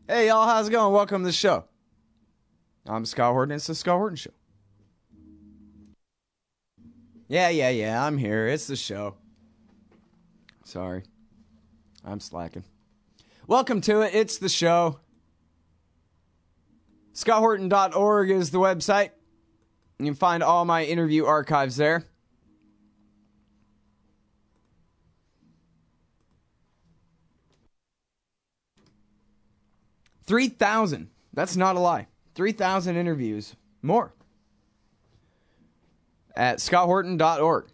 Hey, y'all, how's it going? Welcome to the show. I'm Scott Horton. It's the Scott Horton Show. Yeah, I'm here. It's the show. Sorry. I'm slacking. Welcome to it. It's the show. ScottHorton.org is the website. You can find all my interview archives there. $3,000. That's not a lie. 3,000 interviews. More. At ScottHorton.org.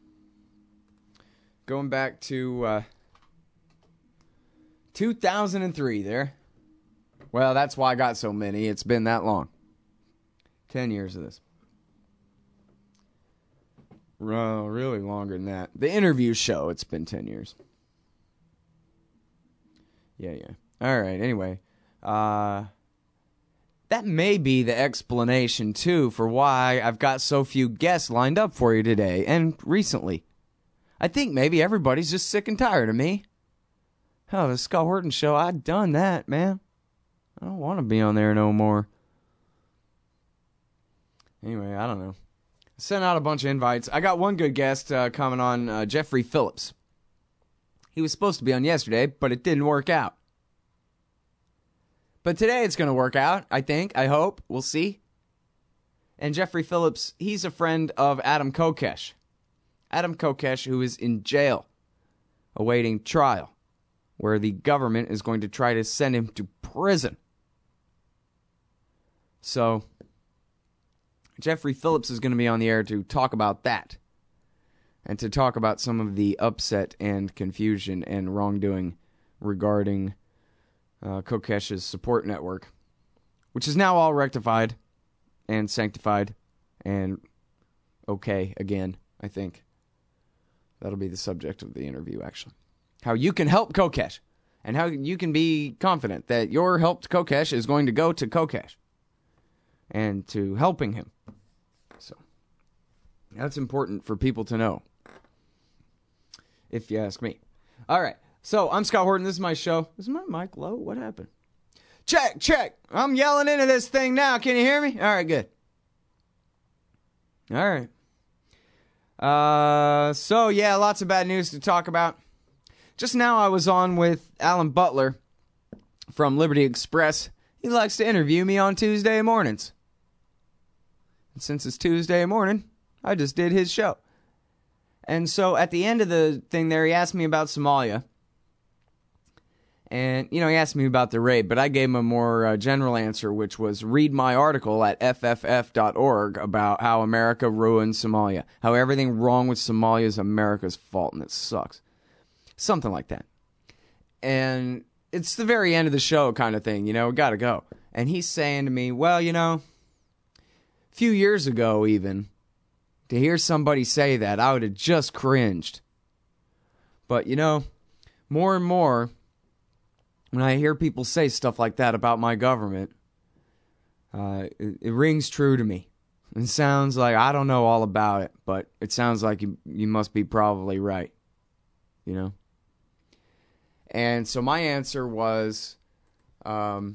Going back to 2003 there. Well, that's why I got so many. It's been that long. 10 years of this. Really longer than that. The interview show, it's been 10 years. Yeah. All right, anyway. That may be the explanation, too, for why I've got so few guests lined up for you today and recently. I think maybe everybody's just sick and tired of me. Hell, the Scott Horton Show, I've done that, man. I don't want to be on there no more. Anyway, I don't know. I sent out a bunch of invites. I got one good guest coming on, Jeffrey Phillips. He was supposed to be on yesterday, but it didn't work out. But today it's going to work out, I think, I hope. We'll see. And Jeffrey Phillips, he's a friend of Adam Kokesh. Adam Kokesh, who is in jail, awaiting trial, where the government is going to try to send him to prison. So, Jeffrey Phillips is going to be on the air to talk about that. And to talk about some of the upset and confusion and wrongdoing regarding Kokesh's support network, which is now all rectified and sanctified and okay again, I think. That'll be the subject of the interview, actually. How you can help Kokesh and how you can be confident that your help to Kokesh is going to go to Kokesh and to helping him. So that's important for people to know, if you ask me. All right. So, I'm Scott Horton. This is my show. Is my mic low? What happened? Check. I'm yelling into this thing now. Can you hear me? All right, good. All right. So, yeah, lots of bad news to talk about. Just now I was on with Alan Butler from Liberty Express. He likes to interview me on Tuesday mornings. And since it's Tuesday morning, I just did his show. And so, at the end of the thing there, he asked me about Somalia. And, he asked me about the raid, but I gave him a more general answer, which was read my article at fff.org about how America ruined Somalia. How everything wrong with Somalia is America's fault, and it sucks. Something like that. And it's the very end of the show kind of thing, we gotta go. And he's saying to me, well, a few years ago even, to hear somebody say that, I would have just cringed. But, more and more, when I hear people say stuff like that about my government, it rings true to me. It sounds like I don't know all about it, but it sounds like you must be probably right. And so my answer was, I'm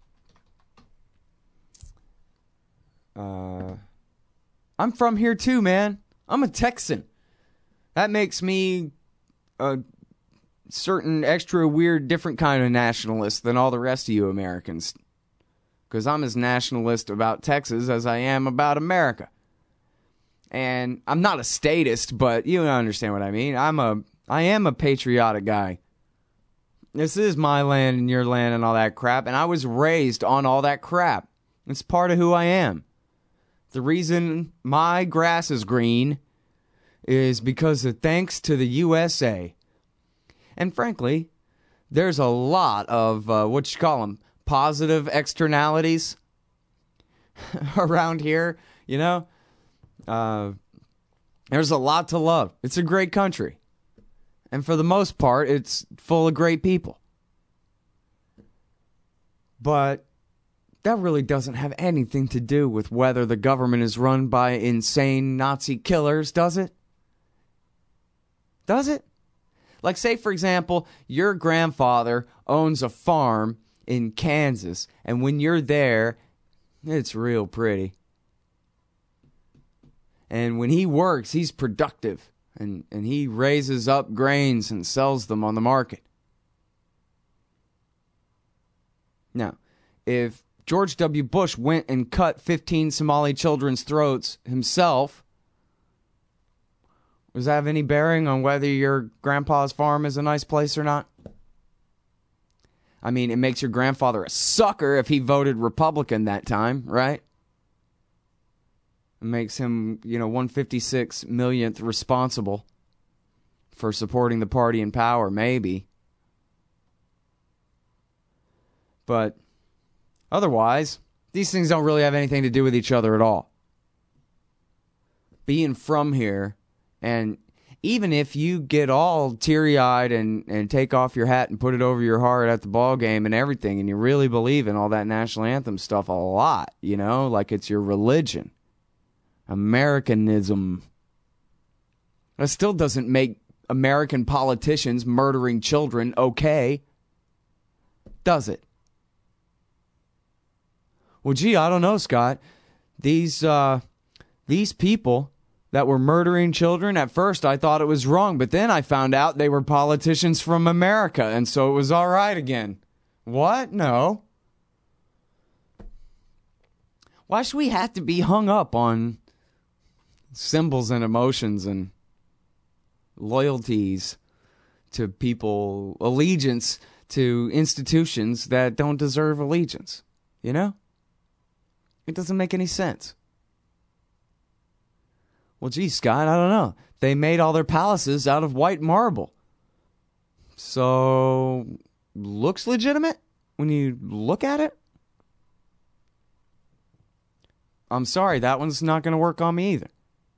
from here too, man. I'm a Texan. That makes me a certain extra weird different kind of nationalist than all the rest of you Americans, because I'm as nationalist about Texas as I am about America. And I'm not a statist, but you understand what I mean. I am a patriotic guy. This is my land and your land and all that crap, and I was raised on all that crap. It's part of who I am. The reason my grass is green is because of thanks to the USA. And frankly, there's a lot of, positive externalities around here, There's a lot to love. It's a great country. And for the most part, it's full of great people. But that really doesn't have anything to do with whether the government is run by insane Nazi killers, does it? Does it? Like, say, for example, your grandfather owns a farm in Kansas. And when you're there, it's real pretty. And when he works, he's productive. And he raises up grains and sells them on the market. Now, if George W. Bush went and cut 15 Somali children's throats himself, does that have any bearing on whether your grandpa's farm is a nice place or not? I mean, it makes your grandfather a sucker if he voted Republican that time, right? It makes him, 156 millionth responsible for supporting the party in power, maybe. But otherwise, these things don't really have anything to do with each other at all. Being from here, and even if you get all teary-eyed and take off your hat and put it over your heart at the ball game and everything, and you really believe in all that national anthem stuff a lot, like it's your religion. Americanism. That still doesn't make American politicians murdering children okay, does it? Well, gee, I don't know, Scott. These people that were murdering children, at first I thought it was wrong, but then I found out they were politicians from America, and so it was all right again. What? No. Why should we have to be hung up on symbols and emotions and loyalties to people, allegiance to institutions that don't deserve allegiance? It doesn't make any sense. Well, gee, Scott, I don't know. They made all their palaces out of white marble. So, looks legitimate when you look at it? I'm sorry, that one's not going to work on me either.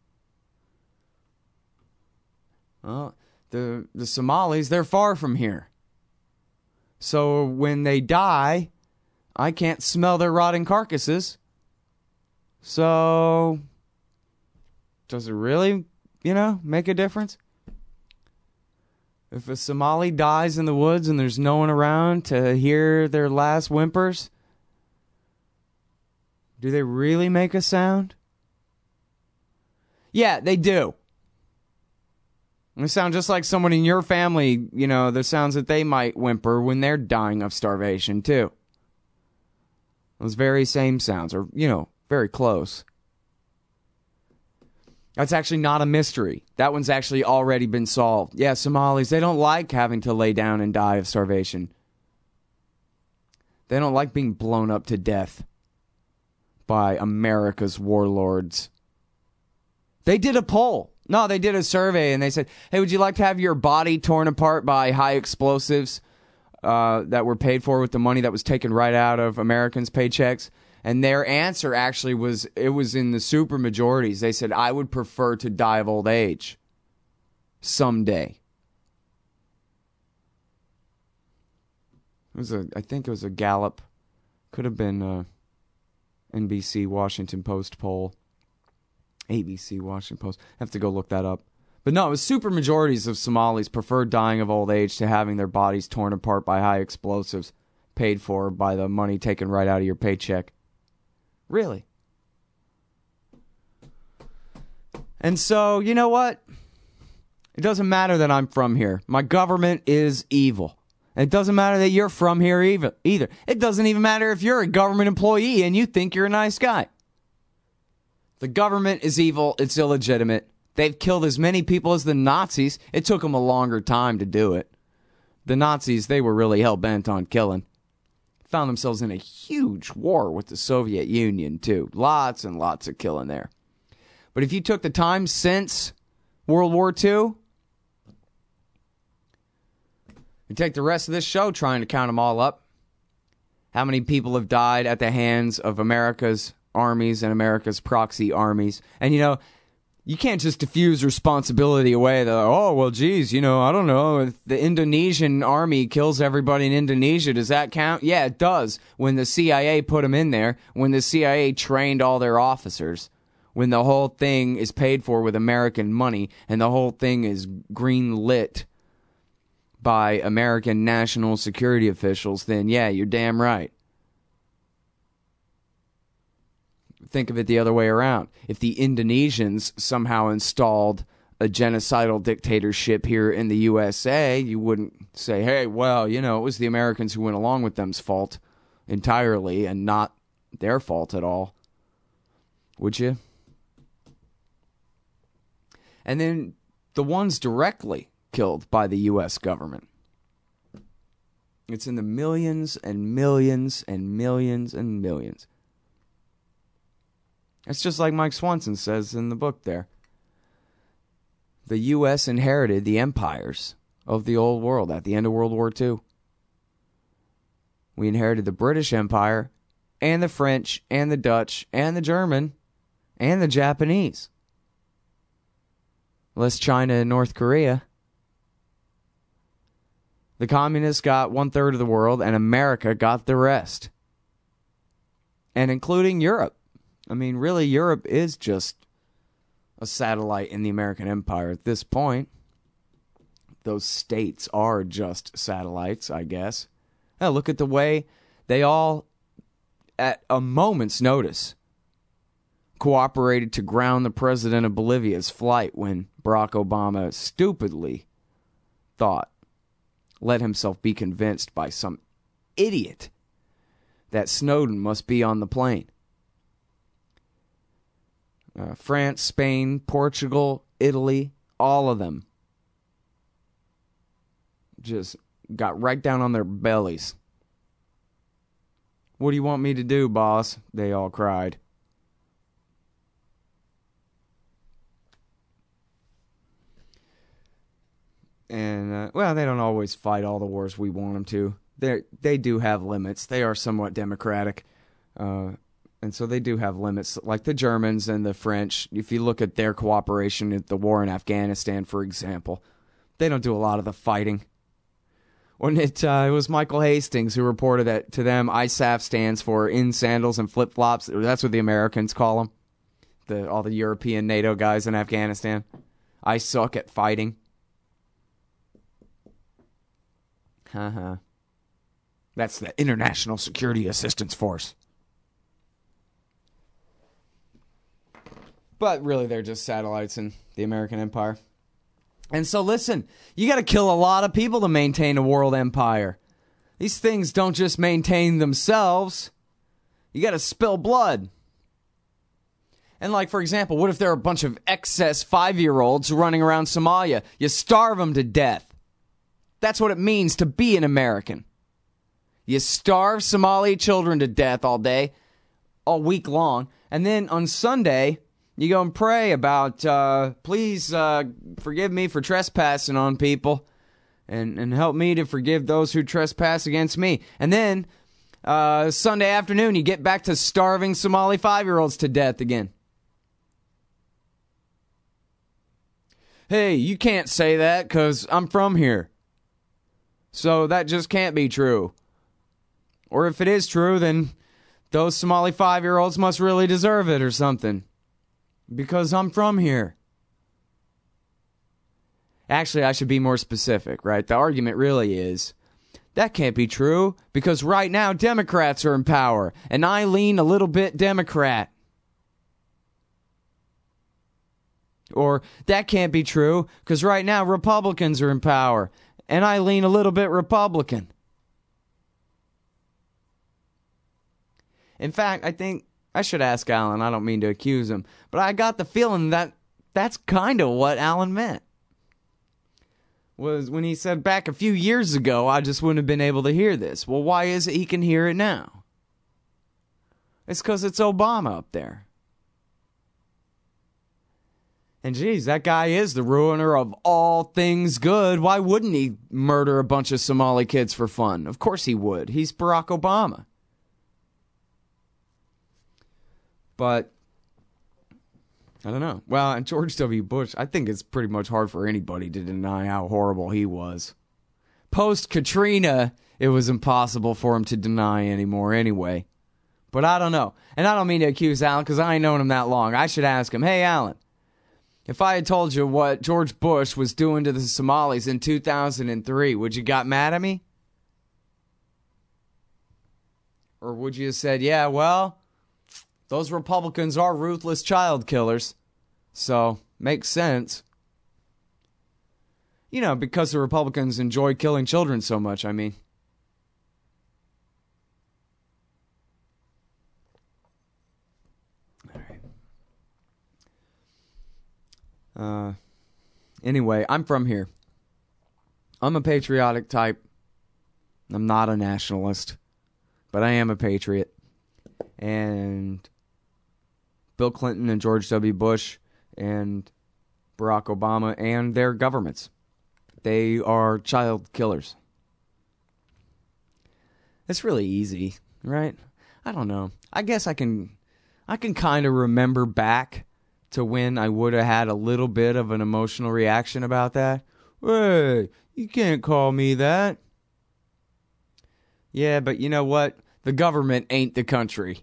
Well, the Somalis, they're far from here. So, when they die, I can't smell their rotting carcasses. So, does it really, make a difference? If a Somali dies in the woods and there's no one around to hear their last whimpers, do they really make a sound? Yeah, they do. They sound just like someone in your family, the sounds that they might whimper when they're dying of starvation, too. Those very same sounds are, very close. That's actually not a mystery. That one's actually already been solved. Yeah, Somalis, they don't like having to lay down and die of starvation. They don't like being blown up to death by America's warlords. They did a poll. No, they did a survey, and they said, hey, would you like to have your body torn apart by high explosives that were paid for with the money that was taken right out of Americans' paychecks? And their answer actually was, it was in the super majorities. They said, I would prefer to die of old age someday. I think it was a Gallup. Could have been a NBC Washington Post poll. ABC Washington Post. I have to go look that up. But no, it was super majorities of Somalis prefer dying of old age to having their bodies torn apart by high explosives paid for by the money taken right out of your paycheck. Really? And so, you know what? It doesn't matter that I'm from here. My government is evil. It doesn't matter that you're from here either. It doesn't even matter if you're a government employee and you think you're a nice guy. The government is evil. It's illegitimate. They've killed as many people as the Nazis. It took them a longer time to do it. The Nazis, they were really hell-bent on killing. Found themselves in a huge war with the Soviet Union, too. Lots and lots of killing there. But if you took the time since World War II, you take the rest of this show trying to count them all up. How many people have died at the hands of America's armies and America's proxy armies? And, you can't just diffuse responsibility away. Geez, I don't know. If the Indonesian army kills everybody in Indonesia, does that count? Yeah, it does. When the CIA put them in there, when the CIA trained all their officers, when the whole thing is paid for with American money and the whole thing is green lit by American national security officials, then yeah, you're damn right. Think of it the other way around. If the Indonesians somehow installed a genocidal dictatorship here in the USA, you wouldn't say, hey, well, it was the Americans who went along with them's fault entirely and not their fault at all. Would you? And then the ones directly killed by the U.S. government. It's in the millions and millions and millions and millions. It's just like Mike Swanson says in the book there. The U.S. inherited the empires of the old world at the end of World War II. We inherited the British Empire and the French and the Dutch and the German and the Japanese. Less China and North Korea. The communists got 1/3 of the world and America got the rest. And including Europe. I mean, really, Europe is just a satellite in the American empire at this point. Those states are just satellites, I guess. Now, look at the way they all, at a moment's notice, cooperated to ground the president of Bolivia's flight when Barack Obama stupidly let himself be convinced by some idiot that Snowden must be on the plane. France, Spain, Portugal, Italy, all of them just got right down on their bellies. What do you want me to do, boss? They all cried. And, they don't always fight all the wars we want them to. They do have limits. They are somewhat democratic. And so they do have limits, like the Germans and the French. If you look at their cooperation at the war in Afghanistan, for example, they don't do a lot of the fighting. When it was Michael Hastings who reported that to them, ISAF stands for in sandals and flip-flops. That's what the Americans call them. All the European NATO guys in Afghanistan. I suck at fighting. That's the International Security Assistance Force. But really, they're just satellites in the American empire. And so listen, you got to kill a lot of people to maintain a world empire. These things don't just maintain themselves. You got to spill blood. And like, for example, what if there are a bunch of excess 5-year-olds running around Somalia? You starve them to death. That's what it means to be an American. You starve Somali children to death all day, all week long. And then on Sunday, you go and pray about, please forgive me for trespassing on people and help me to forgive those who trespass against me. And then Sunday afternoon, you get back to starving Somali 5-year-olds to death again. Hey, you can't say that because I'm from here. So that just can't be true. Or if it is true, then those Somali 5-year-olds must really deserve it or something. Because I'm from here. Actually, I should be more specific, right? The argument really is, that can't be true, because right now Democrats are in power, and I lean a little bit Democrat. Or, that can't be true, because right now Republicans are in power, and I lean a little bit Republican. In fact, I think I should ask Alan. I don't mean to accuse him, but I got the feeling that that's kind of what Alan meant. Was when he said back a few years ago, I just wouldn't have been able to hear this. Well, why is it he can hear it now? It's because it's Obama up there. And geez, that guy is the ruiner of all things good. Why wouldn't he murder a bunch of Somali kids for fun? Of course he would. He's Barack Obama. But, I don't know. Well, and George W. Bush, I think it's pretty much hard for anybody to deny how horrible he was. Post-Katrina, it was impossible for him to deny anymore anyway. But I don't know. And I don't mean to accuse Alan, because I ain't known him that long. I should ask him, hey, Alan, If I had told you what George Bush was doing to the Somalis in 2003, would you got mad at me? Or would you have said, yeah, well, those Republicans are ruthless child killers, so makes sense. You know, because the Republicans enjoy killing children so much, I mean. All right. Anyway, I'm from here. I'm a patriotic type. I'm not a nationalist, but I am a patriot. And Bill Clinton and George W. Bush and Barack Obama and their governments, they are child killers. It's really easy, right? I don't know. I guess I can kind of remember back to when I would have had a little bit of an emotional reaction about that. Hey, you can't call me that. Yeah, but you know what? The government ain't the country.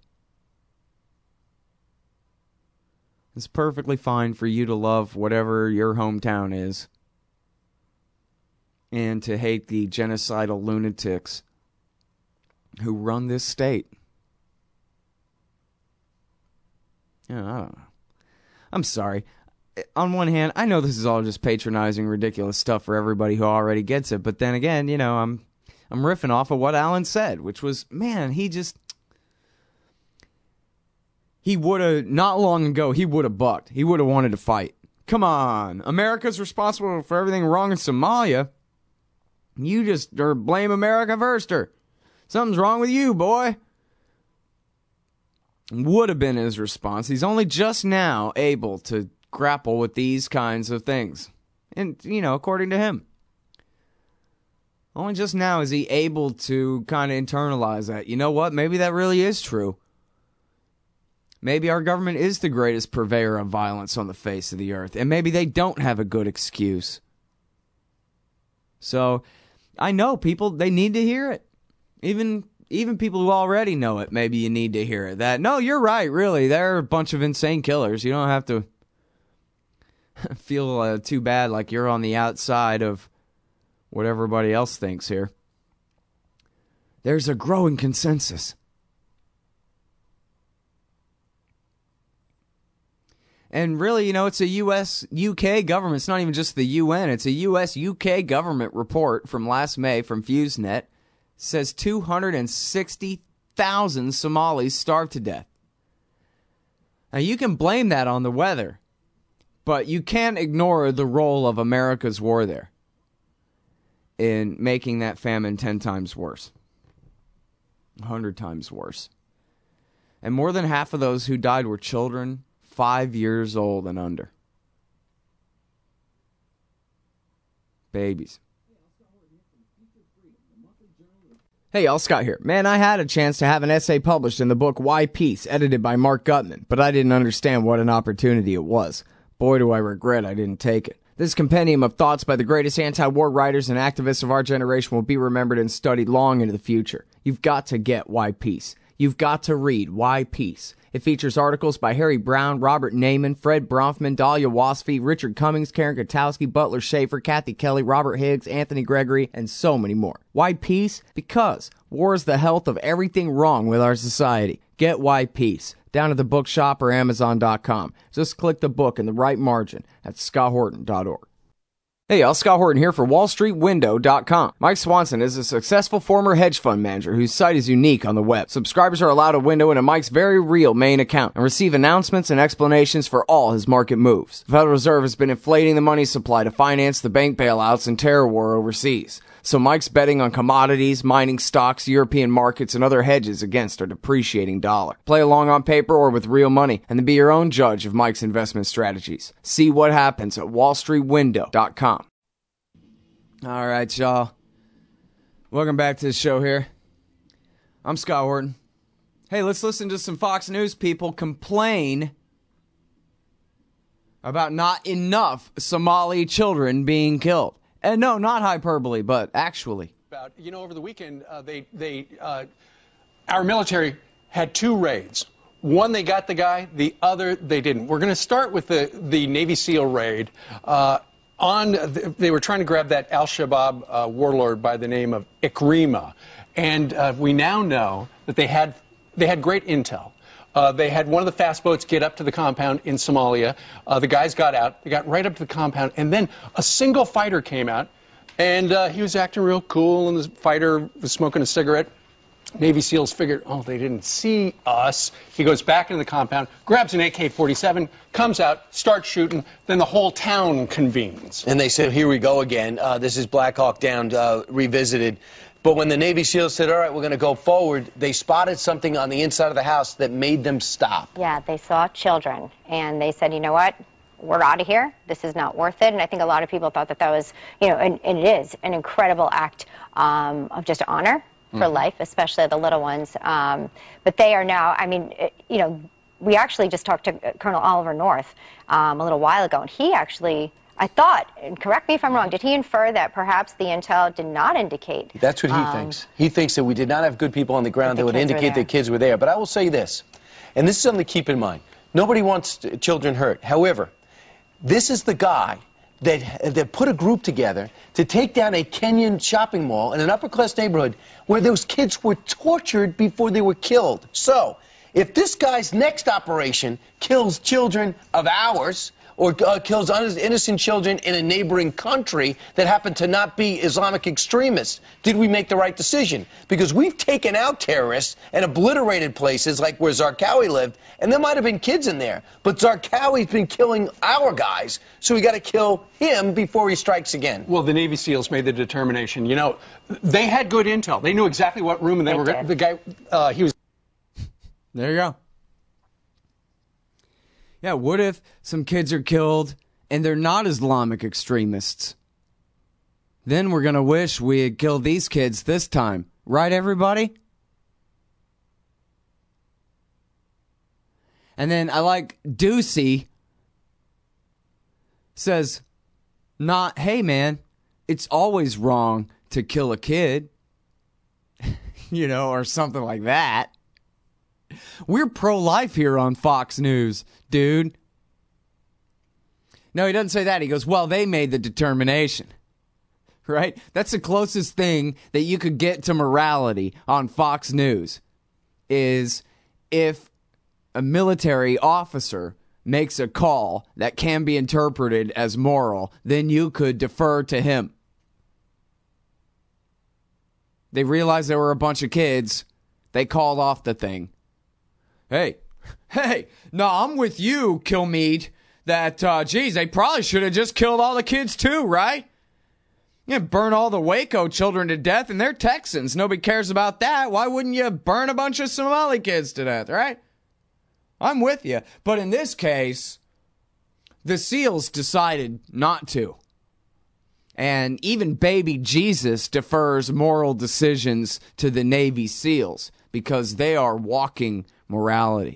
It's perfectly fine for you to love whatever your hometown is and to hate the genocidal lunatics who run this state. Yeah, I don't know. I'm sorry. On one hand, I know this is all just patronizing, ridiculous stuff for everybody who already gets it. But then again, you know, I'm riffing off of what Alan said, which was, man, he would have, not long ago, he would have bucked. He would have wanted to fight. Come on. America's responsible for everything wrong in Somalia. You just blame America first, or something's wrong with you, boy. Would have been his response. He's only just now able to grapple with these kinds of things. And, you know, according to him. Only just now is he able to kind of internalize that. You know what? Maybe that really is true. Maybe our government is the greatest purveyor of violence on the face of the earth. And maybe they don't have a good excuse. So, I know people, they need to hear it. Even people who already know it, maybe you need to hear it. That, no, you're right, really. They're a bunch of insane killers. You don't have to feel too bad like you're on the outside of what everybody else thinks here. There's a growing consensus. And really, you know, it's a U.S.-UK government. It's not even just the UN. It's a U.S.-UK government report from last May from FuseNet. Says 260,000 Somalis starved to death. Now, you can blame that on the weather, but you can't ignore the role of America's war there in making that famine 10 times worse, 100 times worse. And more than half of those who died were children 5 years old and under. Babies. Hey y'all, Scott here. Man, I had a chance to have an essay published in the book Why Peace, edited by Mark Gutman, but I didn't understand what an opportunity it was. Boy, do I regret I didn't take it. This compendium of thoughts by the greatest anti-war writers and activists of our generation will be remembered and studied long into the future. You've got to get Why Peace. You've got to read Why Peace. It features articles by Harry Brown, Robert Naiman, Fred Bronfman, Dahlia Wasfy, Richard Cummings, Karen Kotowski, Butler Schaefer, Kathy Kelly, Robert Higgs, Anthony Gregory, and so many more. Why Peace? Because war is the health of everything wrong with our society. Get Why Peace down at the bookshop or Amazon.com. Just click the book in the right margin at scotthorton.org. Hey y'all, Scott Horton here for WallStreetWindow.com. Mike Swanson is a successful former hedge fund manager whose site is unique on the web. Subscribers are allowed a window into Mike's very real main account and receive announcements and explanations for all his market moves. The Federal Reserve has been inflating the money supply to finance the bank bailouts and terror war overseas. So Mike's betting on commodities, mining stocks, European markets, and other hedges against our depreciating dollar. Play along on paper or with real money, and then be your own judge of Mike's investment strategies. See what happens at WallStreetWindow.com. All right, y'all. Welcome back to the show here. I'm Scott Horton. Hey, let's listen to some Fox News people complain about not enough Somali children being killed. And no, not hyperbole, but actually. Over the weekend, our military had two raids. One, they got the guy. The other, they didn't. We're going to start with the Navy SEAL raid. They were trying to grab that al-Shabaab warlord by the name of Ikrima. And we now know that they had great intel. They had one of the fast boats get up to the compound in Somalia. The guys got out. They got right up to the compound. And then a single fighter came out. And he was acting real cool. And the fighter was smoking a cigarette. Navy SEALs figured, oh, they didn't see us. He goes back into the compound, grabs an AK-47, comes out, starts shooting. Then the whole town convenes. And they said, here we go again. This is Black Hawk Down revisited. But when the Navy SEALs said, all right, we're going to go forward, they spotted something on the inside of the house that made them stop. Yeah, they saw children, and they said, you know what? We're out of here. This is not worth it. And I think a lot of people thought that was, and it is an incredible act of just honor for life, especially the little ones. But they are now, we actually just talked to Colonel Oliver North a little while ago, and he actually, I thought, and correct me if I'm wrong, did he infer that perhaps the intel did not indicate? That's what he thinks. He thinks that we did not have good people on the ground that would indicate that kids were there. But I will say this, and this is something to keep in mind. Nobody wants children hurt. However, this is the guy that put a group together to take down a Kenyan shopping mall in an upper-class neighborhood where those kids were tortured before they were killed. So, if this guy's next operation kills children of ours, or kills innocent children in a neighboring country that happen to not be Islamic extremists, did we make the right decision? Because we've taken out terrorists and obliterated places like where Zarqawi lived, and there might have been kids in there. But Zarqawi's been killing our guys, so we got to kill him before he strikes again. Well, the Navy SEALs made the determination. They had good intel. They knew exactly what room, and they were the guy. He was. There you go. Yeah, what if some kids are killed and they're not Islamic extremists? Then we're going to wish we had killed these kids this time. Right, everybody? And then I like Ducey says, hey, man, it's always wrong to kill a kid. Or something like that. We're pro-life here on Fox News, dude. No, he doesn't say that. He goes, well, they made the determination. Right? That's the closest thing that you could get to morality on Fox News, is if a military officer makes a call that can be interpreted as moral, then you could defer to him. They realized there were a bunch of kids. They called off the thing. Hey, no, I'm with you, Kilmeade, that, they probably should have just killed all the kids too, right? Burn all the Waco children to death, and they're Texans. Nobody cares about that. Why wouldn't you burn a bunch of Somali kids to death, right? I'm with you. But in this case, the SEALs decided not to. And even baby Jesus defers moral decisions to the Navy SEALs because they are walking morality.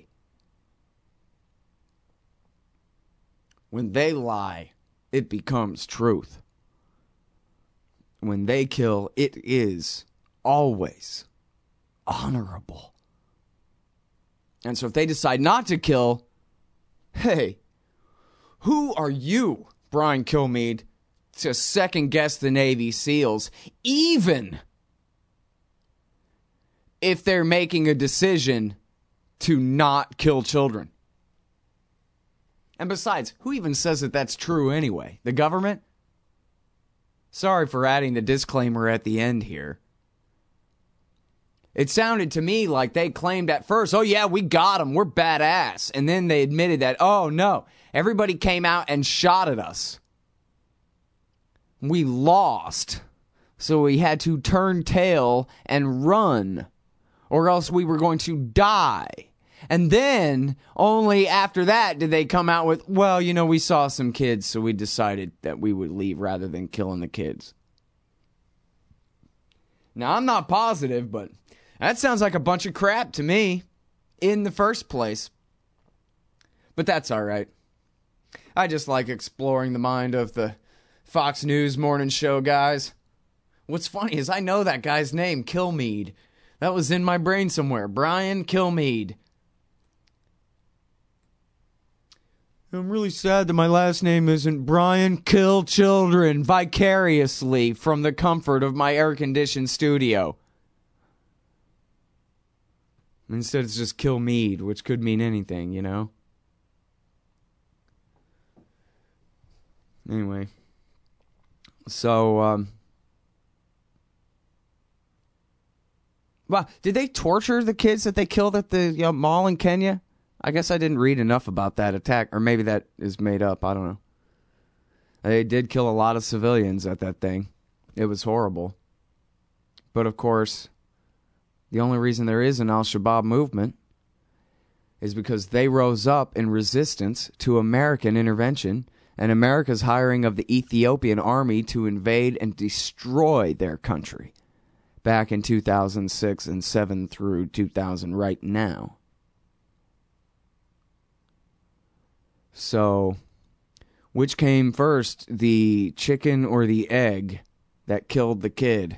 When they lie, it becomes truth. When they kill, it is always honorable. And so if they decide not to kill, hey, who are you, Brian Kilmeade, to second guess the Navy SEALs, even if they're making a decision to not kill children? And besides, who even says that that's true anyway? The government? Sorry for adding the disclaimer at the end here. It sounded to me like they claimed at first, oh yeah, we got them, we're badass. And then they admitted that, oh no, everybody came out and shot at us. We lost, so we had to turn tail and run, or else we were going to die. And then, only after that did they come out with, well, we saw some kids, so we decided that we would leave rather than killing the kids. Now, I'm not positive, but that sounds like a bunch of crap to me in the first place. But that's all right. I just like exploring the mind of the Fox News morning show guys. What's funny is I know that guy's name, Kilmeade. That was in my brain somewhere. Brian Kilmeade. I'm really sad that my last name isn't Brian Kill Children vicariously from the comfort of my air-conditioned studio. Instead, it's just Kill Mead, which could mean anything, you know? Anyway. So, well, did they torture the kids that they killed at the mall in Kenya? I guess I didn't read enough about that attack, or maybe that is made up. I don't know. They did kill a lot of civilians at that thing. It was horrible. But of course, the only reason there is an Al-Shabaab movement is because they rose up in resistance to American intervention and America's hiring of the Ethiopian army to invade and destroy their country back in 2006 and 7 through 2000 right now. So, which came first, the chicken or the egg that killed the kid?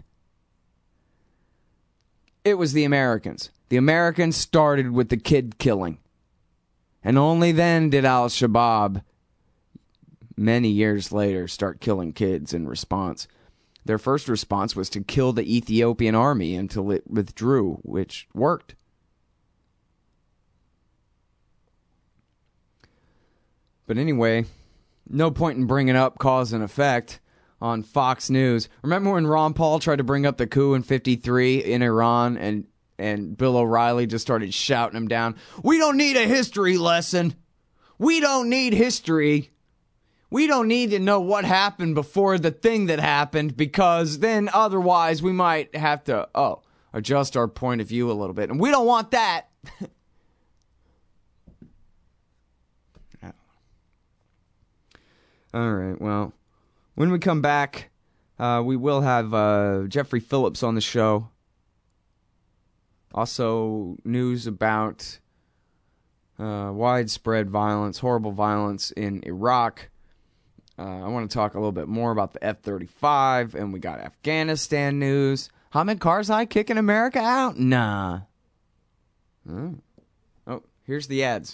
It was the Americans. The Americans started with the kid killing. And only then did Al-Shabaab, many years later, start killing kids in response. Their first response was to kill the Ethiopian army until it withdrew, which worked. But anyway, no point in bringing up cause and effect on Fox News. Remember when Ron Paul tried to bring up the coup in '53 in Iran and Bill O'Reilly just started shouting him down? We don't need a history lesson. We don't need history. We don't need to know what happened before the thing that happened, because then otherwise we might have to, adjust our point of view a little bit. And we don't want that. All right, well, when we come back, we will have Jeffrey Phillips on the show. Also, news about widespread violence, horrible violence in Iraq. I want to talk a little bit more about the F-35, and we got Afghanistan news. Hamid Karzai kicking America out? Nah. Oh, here's the ads.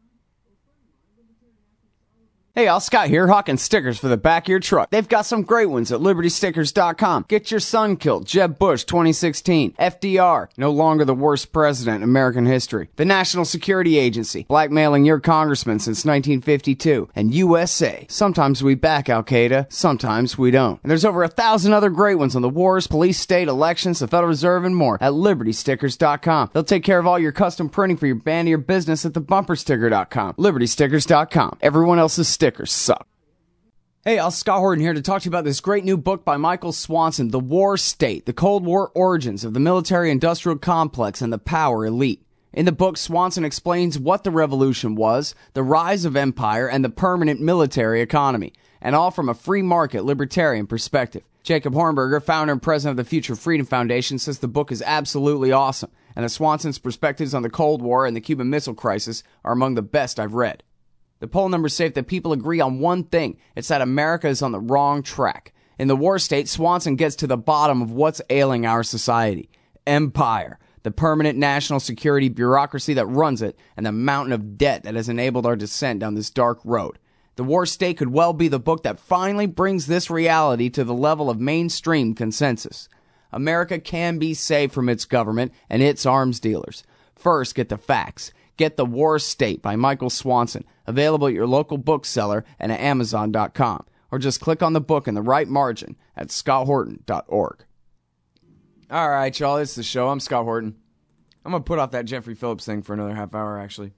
Hey, all, Scott here, hawking stickers for the back of your truck. They've got some great ones at LibertyStickers.com. Get your son killed, Jeb Bush 2016. FDR, no longer the worst president in American history. The National Security Agency, blackmailing your congressman since 1952. And USA, sometimes we back Al-Qaeda, sometimes we don't. And there's over 1,000 other great ones on the wars, police, state, elections, the Federal Reserve, and more at LibertyStickers.com. They'll take care of all your custom printing for your band or your business at thebumpersticker.com. LibertyStickers.com. Everyone else's stickers suck. Hey, I'm Scott Horton here to talk to you about this great new book by Michael Swanson, The War State, the Cold War Origins of the Military-Industrial Complex and the Power Elite. In the book, Swanson explains what the revolution was, the rise of empire, and the permanent military economy, and all from a free market libertarian perspective. Jacob Hornberger, founder and president of the Future Freedom Foundation, says the book is absolutely awesome, and that Swanson's perspectives on the Cold War and the Cuban Missile Crisis are among the best I've read. The poll numbers say that people agree on one thing. It's that America is on the wrong track. In The War State, Swanson gets to the bottom of what's ailing our society. Empire, the permanent national security bureaucracy that runs it, and the mountain of debt that has enabled our descent down this dark road. The War State could well be the book that finally brings this reality to the level of mainstream consensus. America can be saved from its government and its arms dealers. First, get the facts. Get The War State by Michael Swanson, available at your local bookseller and at Amazon.com. Or just click on the book in the right margin at ScottHorton.org. All right, y'all, it's the show. I'm Scott Horton. I'm going to put off that Jeffrey Phillips thing for another half hour, actually.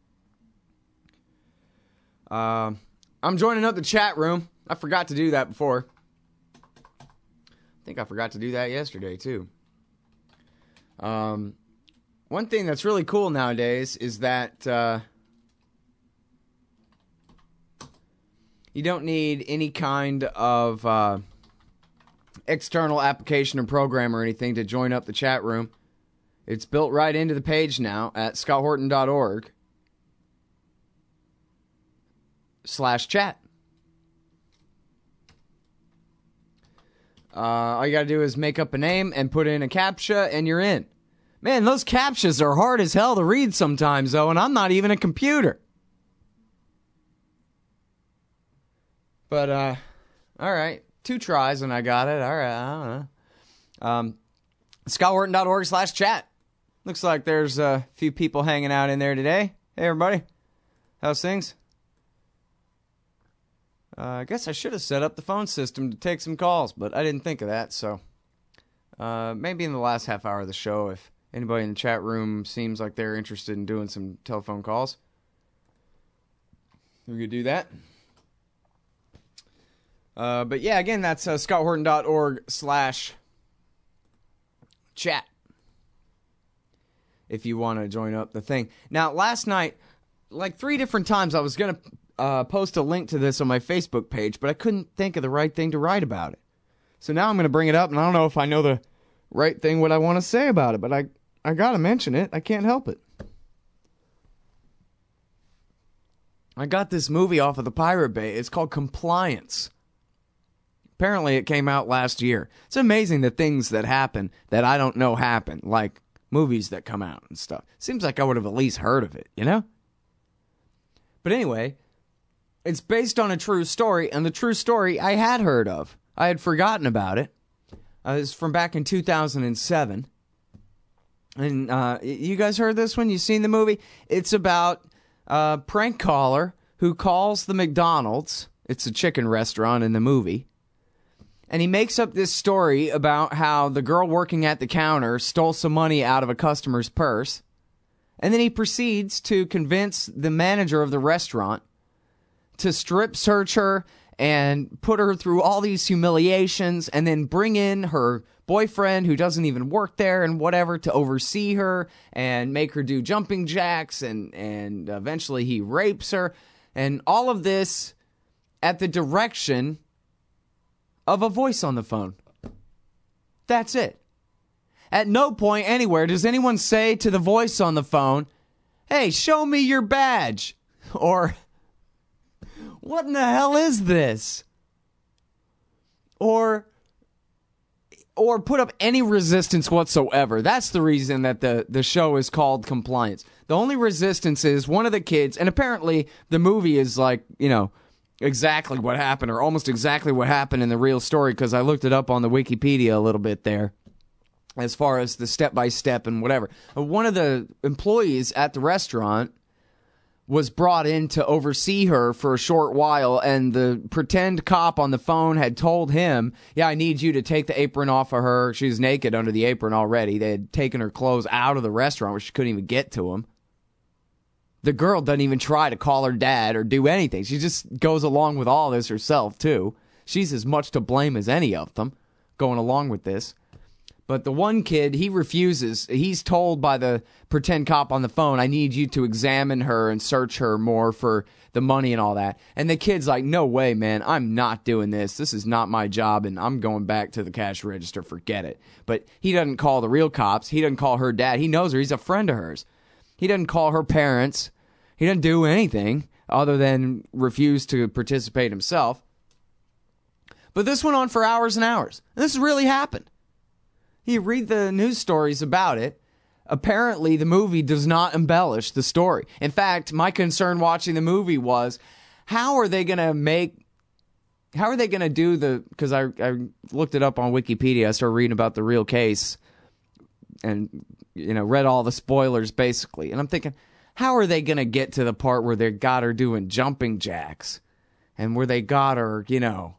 I'm joining up the chat room. I forgot to do that before. I think I forgot to do that yesterday, too. One thing that's really cool nowadays is that you don't need any kind of external application or program or anything to join up the chat room. It's built right into the page now at scotthorton.org/chat. All you got to do is make up a name and put in a CAPTCHA and you're in. Man, those CAPTCHAs are hard as hell to read sometimes, though, and I'm not even a computer. But, all right. 2 tries and I got it. All right, I don't know. ScottWharton.org/chat. Looks like there's a few people hanging out in there today. Hey, everybody. How's things? I guess I should have set up the phone system to take some calls, but I didn't think of that, so maybe in the last half hour of the show, if anybody in the chat room seems like they're interested in doing some telephone calls, we could do that. But yeah, again, that's ScottWharton.org/chat if you want to join up the thing. Now, last night, like 3 different times, I was going to post a link to this on my Facebook page, but I couldn't think of the right thing to write about it. So now I'm going to bring it up, and I don't know if I know the right thing, what I want to say about it, but I got to mention it. I can't help it. I got this movie off of the Pirate Bay. It's called Compliance. Apparently, it came out last year. It's amazing the things that happen that I don't know happen, like movies that come out and stuff. Seems like I would have at least heard of it, you know? But anyway, it's based on a true story, and the true story I had heard of. I had forgotten about it. It's from back in 2007. And you guys heard this one? You seen the movie? It's about a prank caller who calls the McDonald's. It's a chicken restaurant in the movie. And he makes up this story about how the girl working at the counter stole some money out of a customer's purse. And then he proceeds to convince the manager of the restaurant to strip search her and put her through all these humiliations and then bring in her boyfriend who doesn't even work there and whatever to oversee her and make her do jumping jacks and eventually he rapes her. And all of this at the direction of a voice on the phone. That's it. At no point anywhere does anyone say to the voice on the phone, "Hey, show me your badge," or "What in the hell is this?" Or put up any resistance whatsoever. That's the reason that the show is called Compliance. The only resistance is one of the kids, and apparently the movie is like, you know, exactly what happened, or almost exactly what happened in the real story, because I looked it up on the Wikipedia a little bit there, as far as the step-by-step and whatever. One of the employees at the restaurant was brought in to oversee her for a short while, and the pretend cop on the phone had told him, "Yeah, I need you to take the apron off of her. She's naked under the apron already." They had taken her clothes out of the restaurant where she couldn't even get to them. The girl doesn't even try to call her dad or do anything. She just goes along with all this herself, too. She's as much to blame as any of them going along with this. But the one kid, he refuses. He's told by the pretend cop on the phone, "I need you to examine her and search her more for the money and all that." And the kid's like, "No way, man. I'm not doing this. This is not my job, and I'm going back to the cash register. Forget it." But he doesn't call the real cops. He doesn't call her dad. He knows her. He's a friend of hers. He doesn't call her parents. He doesn't do anything other than refuse to participate himself. But this went on for hours and hours. And this really happened. You read the news stories about it. Apparently, the movie does not embellish the story. In fact, my concern watching the movie was, how are they going to do the, because I looked it up on Wikipedia, I started reading about the real case and, you know, read all the spoilers basically. And I'm thinking, how are they going to get to the part where they got her doing jumping jacks and where they got her, you know,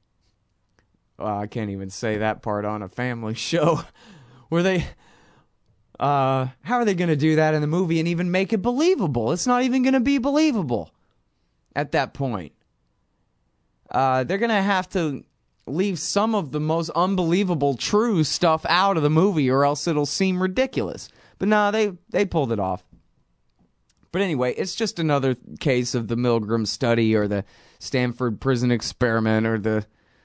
I can't even say that part on a family show. Where they, how are they going to do that in the movie and even make it believable? It's not even going to be believable at that point. They're going to have to leave some of the most unbelievable true stuff out of the movie, or else it'll seem ridiculous. But no, they pulled it off. But anyway, it's just another case of the Milgram study, or the Stanford prison experiment, or the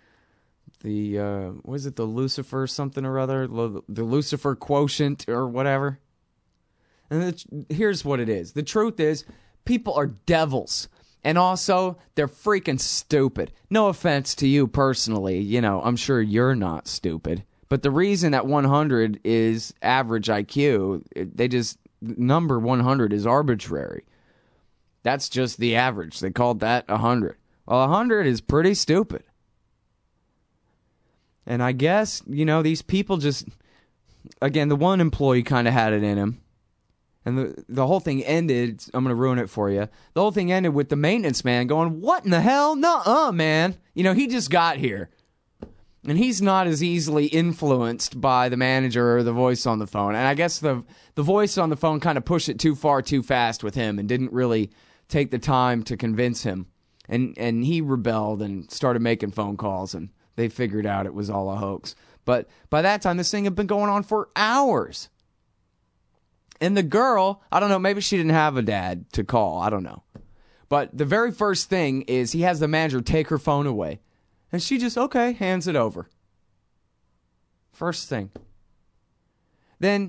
was it the Lucifer something or other? The Lucifer quotient or whatever. And here's what it is. The truth is, people are devils. And also, they're freaking stupid. No offense to you personally. You know, I'm sure you're not stupid. But the reason that 100 is average IQ, number 100 is arbitrary. That's just the average. They called that 100. Well, 100 is pretty stupid. And I guess, these people just, again, the one employee kind of had it in him. And the whole thing ended, I'm going to ruin it for you. The whole thing ended with the maintenance man going, what in the hell? Nuh-uh, man. He just got here. And he's not as easily influenced by the manager or the voice on the phone. And I guess the voice on the phone kind of pushed it too far too fast with him and didn't really take the time to convince him. And he rebelled and started making phone calls, and they figured out it was all a hoax. But by that time, this thing had been going on for hours. And the girl, I don't know, maybe she didn't have a dad to call. I don't know. But the very first thing is he has the manager take her phone away. And she just, okay, hands it over. First thing. Then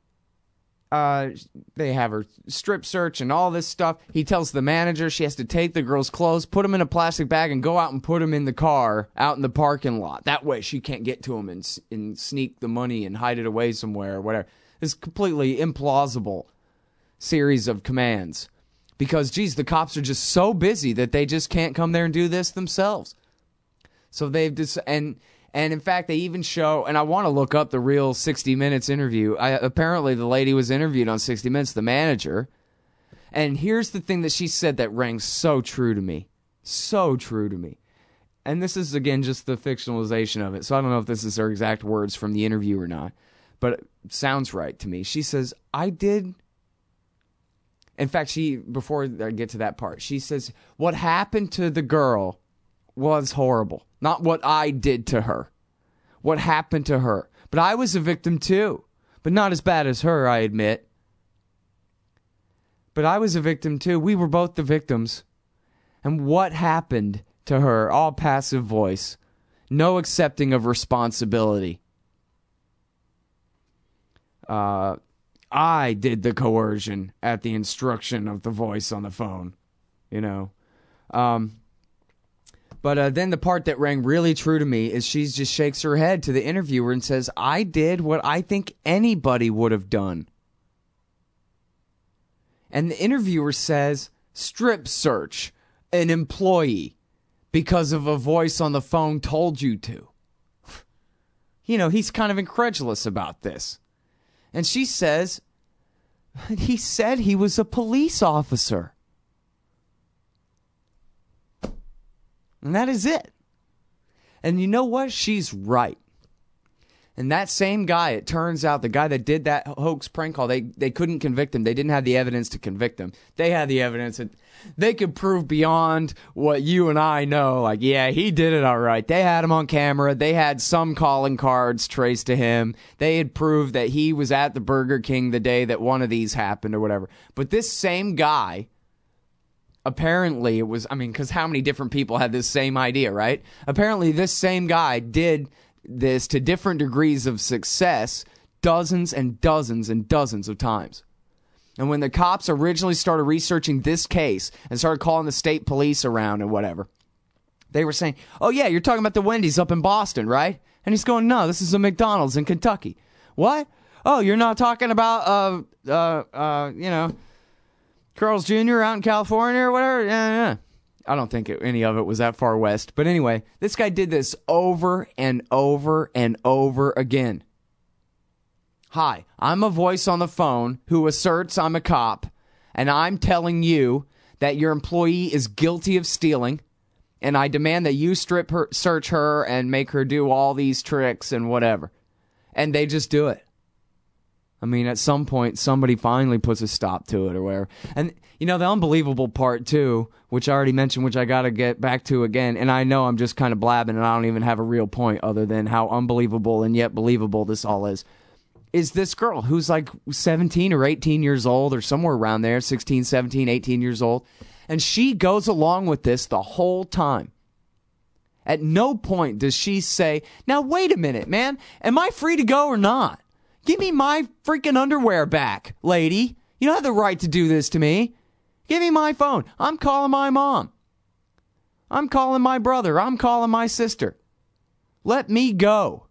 they have her strip search and all this stuff. He tells the manager she has to take the girl's clothes, put them in a plastic bag, and go out and put them in the car out in the parking lot. That way she can't get to them and sneak the money and hide it away somewhere or whatever. This completely implausible series of commands. Because, geez, the cops are just so busy that they just can't come there and do this themselves. So they've just, and in fact, they even show, and I want to look up the real 60 Minutes interview. Apparently, the lady was interviewed on 60 Minutes, the manager. And here's the thing that she said that rang so true to me. So true to me. And this is, again, just the fictionalization of it. So I don't know if this is her exact words from the interview or not. But it sounds right to me. She says, I did. In fact, before I get to that part, she says, what happened to the girl was horrible. Not what I did to her. What happened to her. But I was a victim too. But not as bad as her, I admit. But I was a victim too. We were both the victims. And what happened to her? All passive voice. No accepting of responsibility. I did the coercion at the instruction of the voice on the phone. But then the part that rang really true to me is she just shakes her head to the interviewer and says, I did what I think anybody would have done. And the interviewer says, strip search an employee because of a voice on the phone told you to. He's kind of incredulous about this. And she says, he said he was a police officer. And that is it. And you know what? She's right. And that same guy, it turns out, the guy that did that hoax prank call, they couldn't convict him. They didn't have the evidence to convict him. They had the evidence that they could prove beyond what you and I know. Like, yeah, he did it all right. They had him on camera. They had some calling cards traced to him. They had proved that he was at the Burger King the day that one of these happened or whatever. But this same guy, apparently it was, because how many different people had this same idea, right? Apparently this same guy did this to different degrees of success dozens and dozens and dozens of times. And when the cops originally started researching this case and started calling the state police around and whatever, they were saying, oh yeah, you're talking about the Wendy's up in Boston, right? And he's going, no, this is a McDonald's in Kentucky. What? Oh, you're not talking about, Carl's Jr. out in California or whatever? Yeah. I don't think any of it was that far west. But anyway, this guy did this over and over and over again. Hi, I'm a voice on the phone who asserts I'm a cop, and I'm telling you that your employee is guilty of stealing, and I demand that you search her and make her do all these tricks and whatever. And they just do it. At some point, somebody finally puts a stop to it or whatever. And, the unbelievable part, too, which I already mentioned, which I got to get back to again, and I know I'm just kind of blabbing and I don't even have a real point other than how unbelievable and yet believable this all is this girl who's like 17 or 18 years old or somewhere around there, 16, 17, 18 years old, and she goes along with this the whole time. At no point does she say, now, wait a minute, man, am I free to go or not? Give me my freaking underwear back, lady. You don't have the right to do this to me. Give me my phone. I'm calling my mom. I'm calling my brother. I'm calling my sister. Let me go.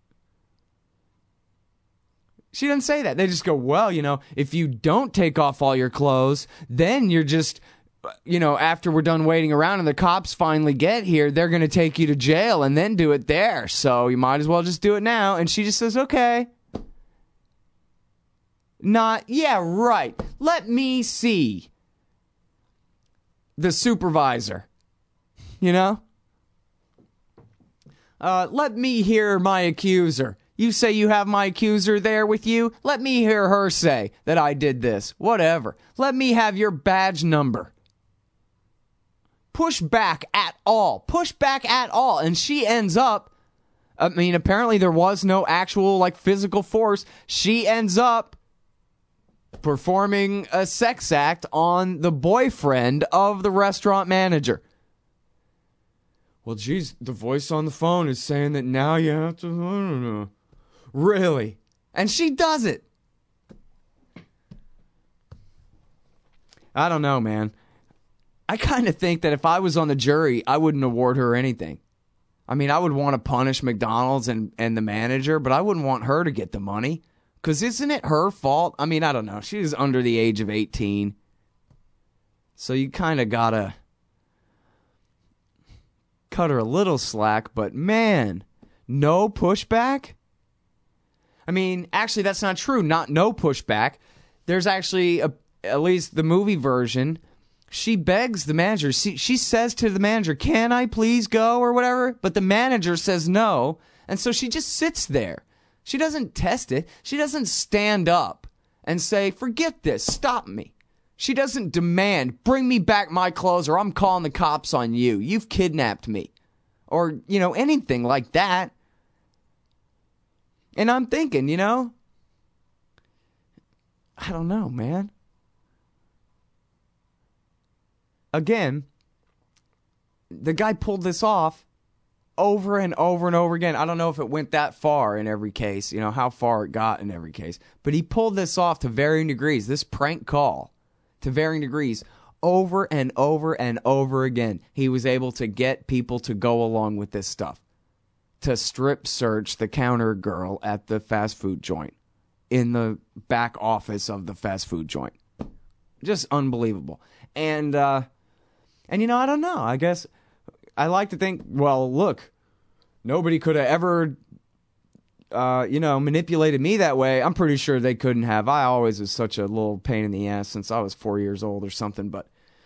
She doesn't say that. They just go, well, if you don't take off all your clothes, then you're just after we're done waiting around and the cops finally get here, they're going to take you to jail and then do it there. So you might as well just do it now. And she just says, okay. Yeah, right. Let me see the supervisor. Let me hear my accuser. You say you have my accuser there with you? Let me hear her say that I did this. Whatever. Let me have your badge number. Push back at all. Push back at all. And she ends up, apparently there was no actual, physical force. She ends up performing a sex act on the boyfriend of the restaurant manager. Well, geez, the voice on the phone is saying that now you have to, I don't know. Really? And she does it. I don't know, man. I kind of think that if I was on the jury, I wouldn't award her anything. I would want to punish McDonald's and the manager, but I wouldn't want her to get the money. Because isn't it her fault? I don't know. She was under the age of 18. So you kind of got to cut her a little slack, but man, no pushback? Actually, that's not true. Not no pushback. There's actually, at least the movie version, she begs the manager. She says to the manager, can I please go or whatever? But the manager says no. And so she just sits there. She doesn't test it. She doesn't stand up and say, forget this, stop me. She doesn't demand, bring me back my clothes or I'm calling the cops on you. You've kidnapped me. Or, anything like that. And I'm thinking, I don't know, man. Again, the guy pulled this off over and over and over again. I don't know if it went that far in every case, how far it got in every case. But he pulled this off to varying degrees, this prank call, to varying degrees, over and over and over again. He was able to get people to go along with this stuff. To strip search the counter girl at the fast food joint. In the back office of the fast food joint. Just unbelievable. And I don't know. I guess I like to think, well, look, nobody could have ever, manipulated me that way. I'm pretty sure they couldn't have. I always was such a little pain in the ass since I was 4 years old or something. But,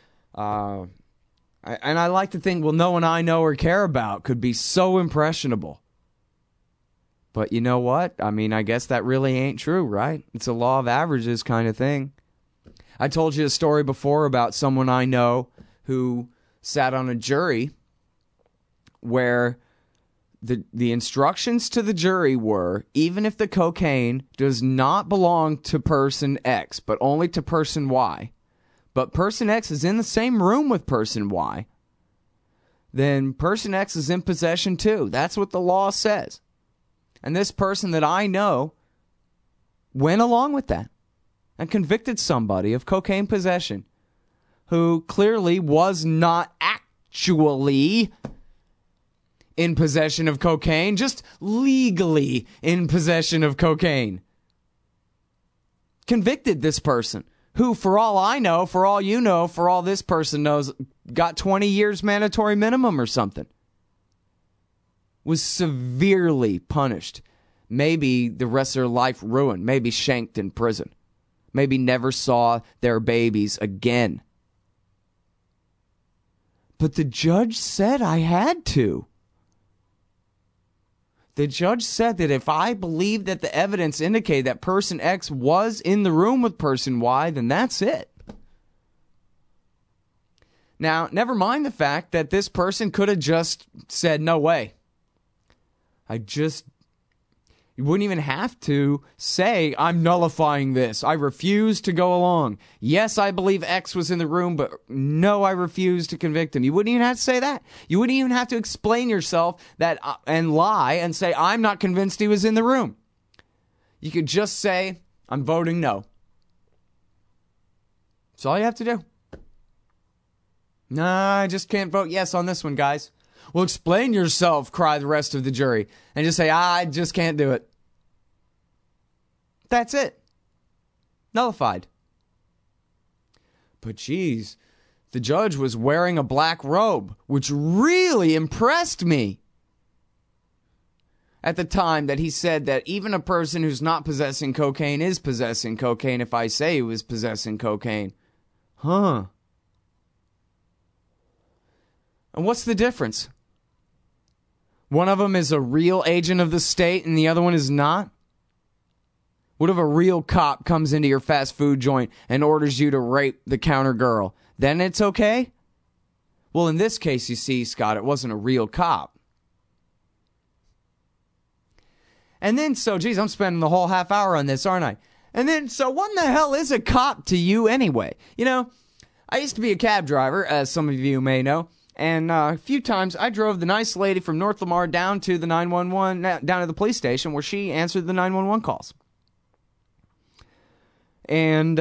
I like to think, well, no one I know or care about could be so impressionable. But you know what? I guess that really ain't true, right? It's a law of averages kind of thing. I told you a story before about someone I know who sat on a jury where the instructions to the jury were, even if the cocaine does not belong to person X, but only to person Y, but person X is in the same room with person Y, then person X is in possession too. That's what the law says. And this person that I know went along with that and convicted somebody of cocaine possession who clearly was not actually in possession of cocaine, just legally in possession of cocaine. Convicted this person, who, for all I know, for all you know, for all this person knows, got 20 years mandatory minimum or something. Was severely punished. Maybe the rest of their life ruined. Maybe shanked in prison. Maybe never saw their babies again. But the judge said I had to. The judge said that if I believed that the evidence indicated that person X was in the room with person Y, then that's it. Now, never mind the fact that this person could have just said, no way. You wouldn't even have to say, I'm nullifying this. I refuse to go along. Yes, I believe X was in the room, but no, I refuse to convict him. You wouldn't even have to say that. You wouldn't even have to explain yourself that and lie and say, I'm not convinced he was in the room. You could just say, I'm voting no. That's all you have to do. Nah, I just can't vote yes on this one, guys. Well, explain yourself, cry the rest of the jury. And just say, I just can't do it. That's it. Nullified. But geez, the judge was wearing a black robe, which really impressed me. At the time that he said that even a person who's not possessing cocaine is possessing cocaine if I say he was possessing cocaine. Huh. And what's the difference? One of them is a real agent of the state and the other one is not? What if a real cop comes into your fast food joint and orders you to rape the counter girl? Then it's okay? Well, in this case, you see, Scott, it wasn't a real cop. And then, so, geez, I'm spending the whole half hour on this, aren't I? And then, so what in the hell is a cop to you anyway? You know, I used to be a cab driver, as some of you may know, and a few times I drove the nice lady from North Lamar down to the 911, down to the police station where she answered the 911 calls. And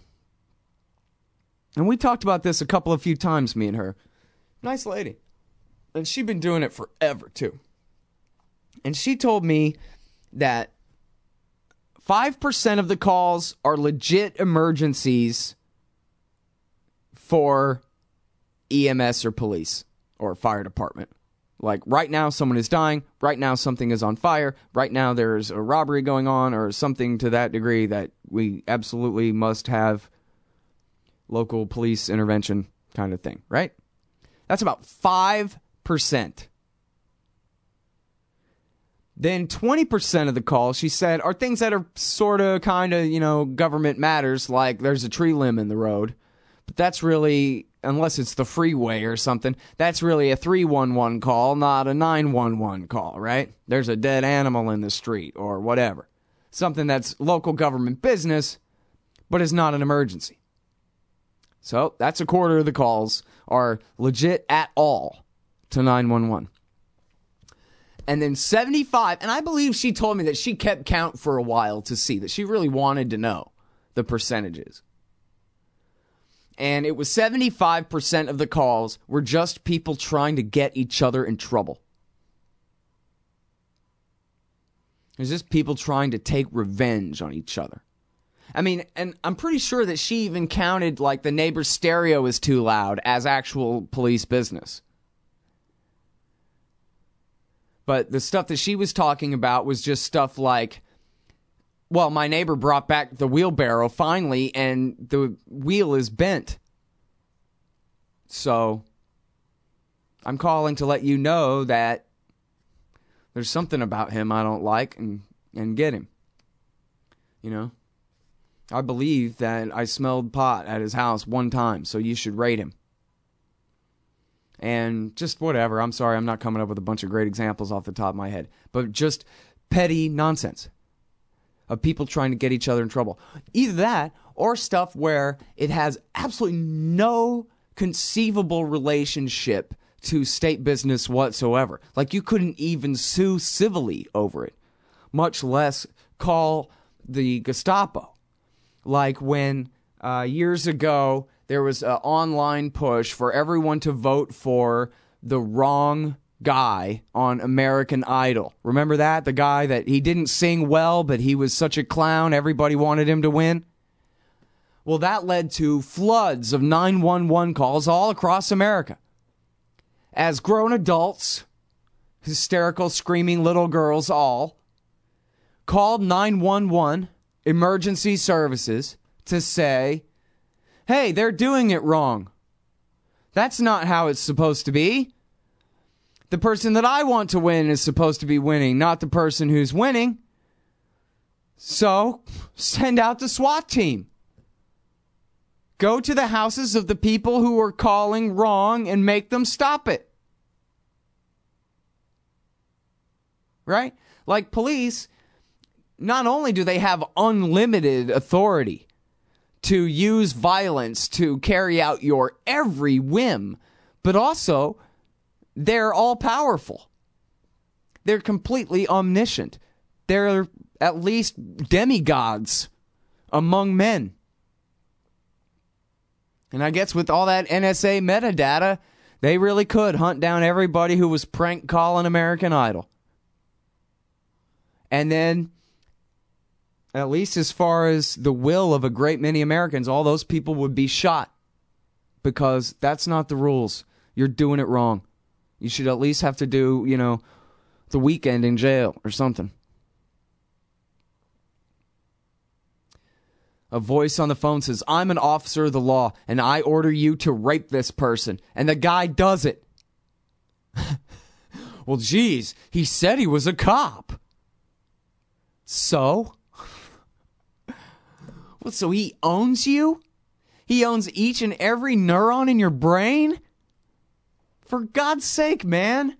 we talked about this a few times, me and her. Nice lady. And she'd been doing it forever, too. And she told me that 5% of the calls are legit emergencies for EMS or police or fire department. Like right now someone is dying, right now something is on fire, right now there's a robbery going on or something to that degree that we absolutely must have local police intervention kind of thing, right? That's about 5%. Then 20% of the calls, she said, are things that are sort of, kind of, you know, government matters, like there's a tree limb in the road. But that's really, unless it's the freeway or something, that's really a 311 call, not a 911 call, right? There's a dead animal in the street or whatever. Something that's local government business, but is not an emergency. So that's a quarter of the calls are legit at all to 911. And then 75, and I believe she told me that she kept count for a while to see, that she really wanted to know the percentages. And it was 75% of the calls were just people trying to get each other in trouble. It was just people trying to take revenge on each other. I mean, and I'm pretty sure that she even counted, like, the neighbor's stereo is too loud as actual police business. But the stuff that she was talking about was just stuff like, well, my neighbor brought back the wheelbarrow finally, and the wheel is bent. So I'm calling to let you know that there's something about him I don't like and get him. You know? I believe that I smelled pot at his house one time, so you should rate him. And just whatever. I'm sorry, I'm not coming up with a bunch of great examples off the top of my head. But just petty nonsense of people trying to get each other in trouble. Either that or stuff where it has absolutely no conceivable relationship to state business whatsoever. Like you couldn't even sue civilly over it, much less call the Gestapo. Like when years ago there was an online push for everyone to vote for the wrong guy on American Idol. Remember that? The guy that he didn't sing well, but he was such a clown, everybody wanted him to win. Well, that led to floods of 911 calls all across America. As grown adults, hysterical, screaming little girls all, called 911 emergency services to say, hey, they're doing it wrong. That's not how it's supposed to be. The person that I want to win is supposed to be winning, not the person who's winning. So, send out the SWAT team. Go to the houses of the people who are calling wrong and make them stop it. Right? Like police, not only do they have unlimited authority to use violence to carry out your every whim, but also they're all powerful. They're completely omniscient. They're at least demigods among men. And I guess with all that NSA metadata, they really could hunt down everybody who was prank calling American Idol. And then, at least as far as the will of a great many Americans, all those people would be shot because that's not the rules. You're doing it wrong. You should at least have to do, the weekend in jail or something. A voice on the phone says, I'm an officer of the law, and I order you to rape this person. And the guy does it. Well, geez, he said he was a cop. So? What, so he owns you? He owns each and every neuron in your brain? For God's sake, man.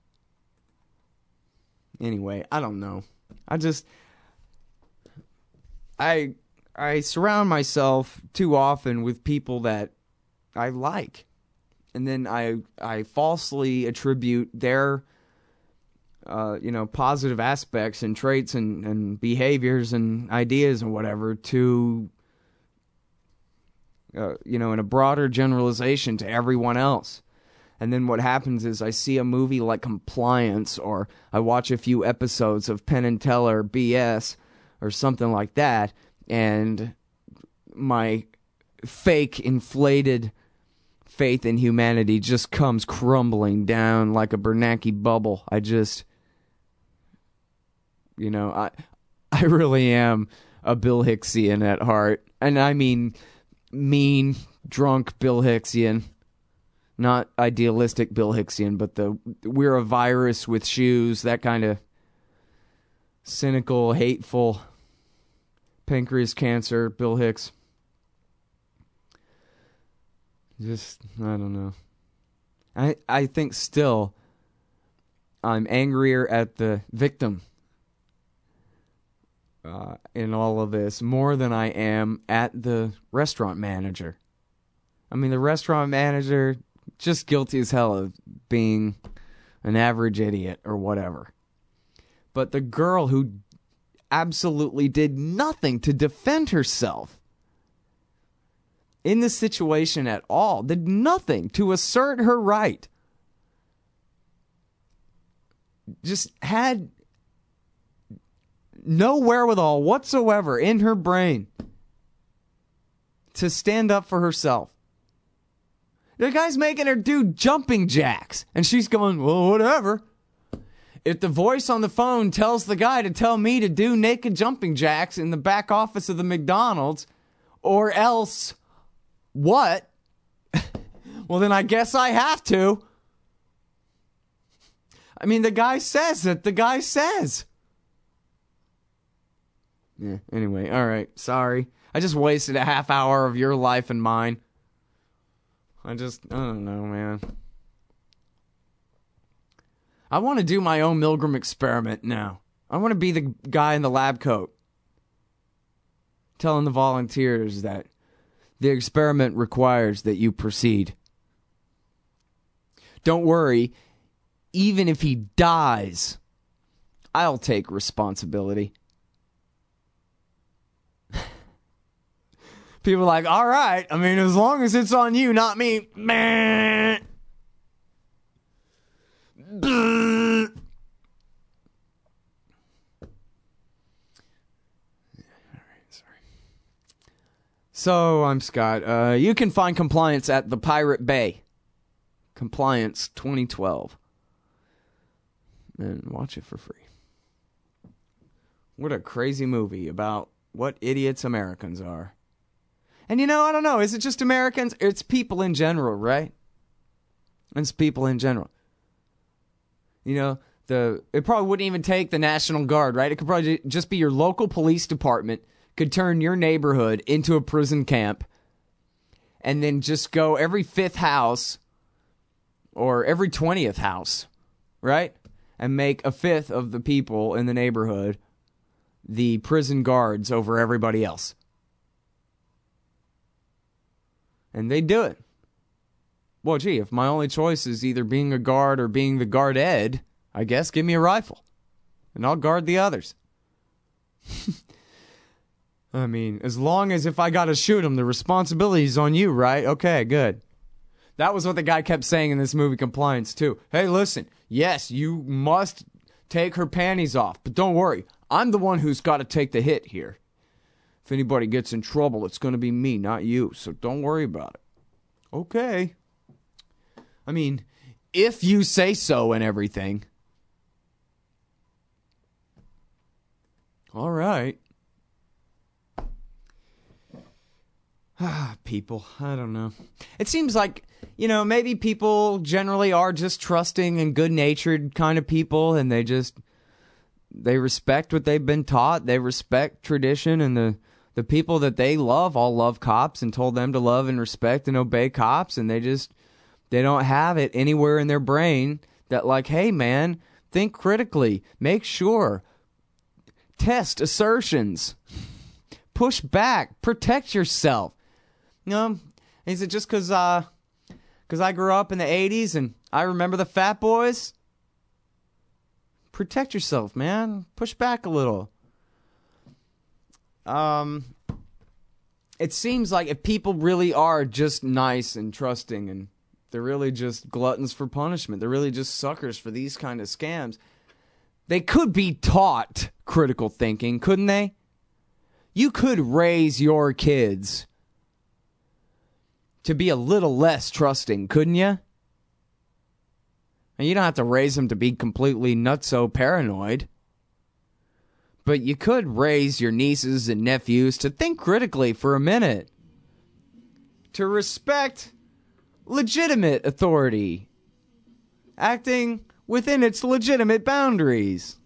Anyway, I don't know. I surround myself too often with people that I like. And then I falsely attribute their, positive aspects and traits and behaviors and ideas and whatever to, in a broader generalization to everyone else. And then what happens is I see a movie like Compliance, or I watch a few episodes of Penn and Teller BS or something like that, and my fake, inflated faith in humanity just comes crumbling down like a Bernanke bubble. I really am a Bill Hicksian at heart. And I mean mean, drunk Bill Hicksian. Not idealistic Bill Hicksian, but we're a virus with shoes, that kind of cynical, hateful, pancreas cancer, Bill Hicks. Just, I don't know. I think still I'm angrier at the victim in all of this more than I am at the restaurant manager. I mean, the restaurant manager, just guilty as hell of being an average idiot or whatever. But the girl who absolutely did nothing to defend herself in this situation at all, did nothing to assert her right, just had no wherewithal whatsoever in her brain to stand up for herself. The guy's making her do jumping jacks, and she's going, well, whatever. If the voice on the phone tells the guy to tell me to do naked jumping jacks in the back office of the McDonald's, or else what? Well, then I guess I have to. I mean, the guy says it. The guy says. Yeah, anyway, all right, sorry. I just wasted a half hour of your life and mine. I don't know, man. I want to do my own Milgram experiment now. I want to be the guy in the lab coat telling the volunteers that the experiment requires that you proceed. Don't worry, even if he dies, I'll take responsibility. People are like, all right, I mean, as long as it's on you, not me. Meh. All right, sorry. So, I'm Scott. You can find Compliance at the Pirate Bay. Compliance 2012. And watch it for free. What a crazy movie about what idiots Americans are. And I don't know, is it just Americans? It's people in general, right? It's people in general. It probably wouldn't even take the National Guard, right? It could probably just be your local police department could turn your neighborhood into a prison camp and then just go every 5th house or every 20th house, right? And make a 5th of the people in the neighborhood the prison guards over everybody else. And they do it. Well, gee, if my only choice is either being a guard or being the guard ed, I guess give me a rifle. And I'll guard the others. I mean, as long as if I gotta shoot him, the responsibility's on you, right? Okay, good. That was what the guy kept saying in this movie Compliance, too. Hey, listen, yes, you must take her panties off, but don't worry. I'm the one who's got to take the hit here. If anybody gets in trouble, it's going to be me, not you, so don't worry about it. Okay. I mean, if you say so and everything. All right. People, I don't know. It seems like, maybe people generally are just trusting and good-natured kind of people, and they respect what they've been taught. They respect tradition, and the people that they love all love cops and told them to love and respect and obey cops, and they don't have it anywhere in their brain that, like, hey, man, think critically, make sure, test assertions, push back, protect yourself. Is it just because I grew up in the 80s and I remember the Fat Boys? Protect yourself, man. Push back a little. It seems like if people really are just nice and trusting and they're really just gluttons for punishment, they're really just suckers for these kind of scams, they could be taught critical thinking, couldn't they? You could raise your kids to be a little less trusting, couldn't you? And you don't have to raise them to be completely nutso paranoid. But you could raise your nieces and nephews to think critically for a minute. To respect legitimate authority. Acting within its legitimate boundaries.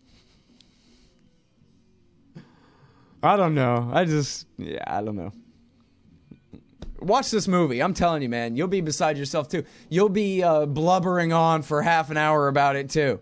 I don't know. I don't know. Watch this movie. I'm telling you, man. You'll be beside yourself, too. You'll be blubbering on for half an hour about it, too.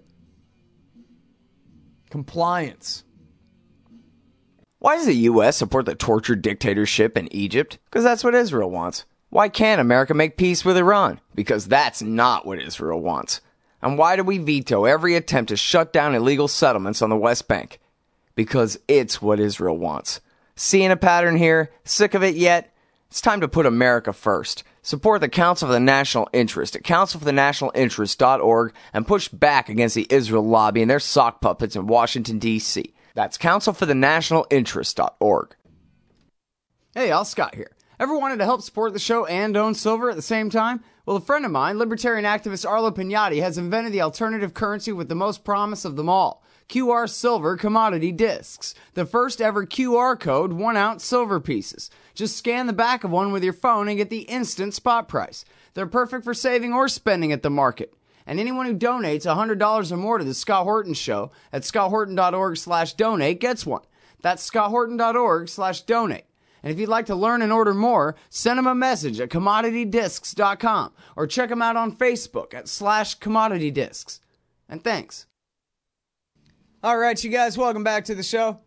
Compliance. Why does the U.S. support the tortured dictatorship in Egypt? Because that's what Israel wants. Why can't America make peace with Iran? Because that's not what Israel wants. And why do we veto every attempt to shut down illegal settlements on the West Bank? Because it's what Israel wants. Seeing a pattern here? Sick of it yet? It's time to put America first. Support the Council for the National Interest at councilforthenationalinterest.org and push back against the Israel lobby and their sock puppets in Washington, D.C. That's councilforthenationalinterest.org. Hey, y'all, Scott here. Ever wanted to help support the show and own silver at the same time? Well, a friend of mine, libertarian activist Arlo Pignatti, has invented the alternative currency with the most promise of them all. QR Silver Commodity Discs. The first ever QR code 1-ounce silver pieces. Just scan the back of one with your phone and get the instant spot price. They're perfect for saving or spending at the market. And anyone who donates $100 or more to the Scott Horton Show at scotthorton.org/donate gets one. That's scotthorton.org/donate. And if you'd like to learn and order more, send them a message at commoditydiscs.com or check them out on Facebook at /commoditydiscs. And thanks. All right, you guys, welcome back to the show.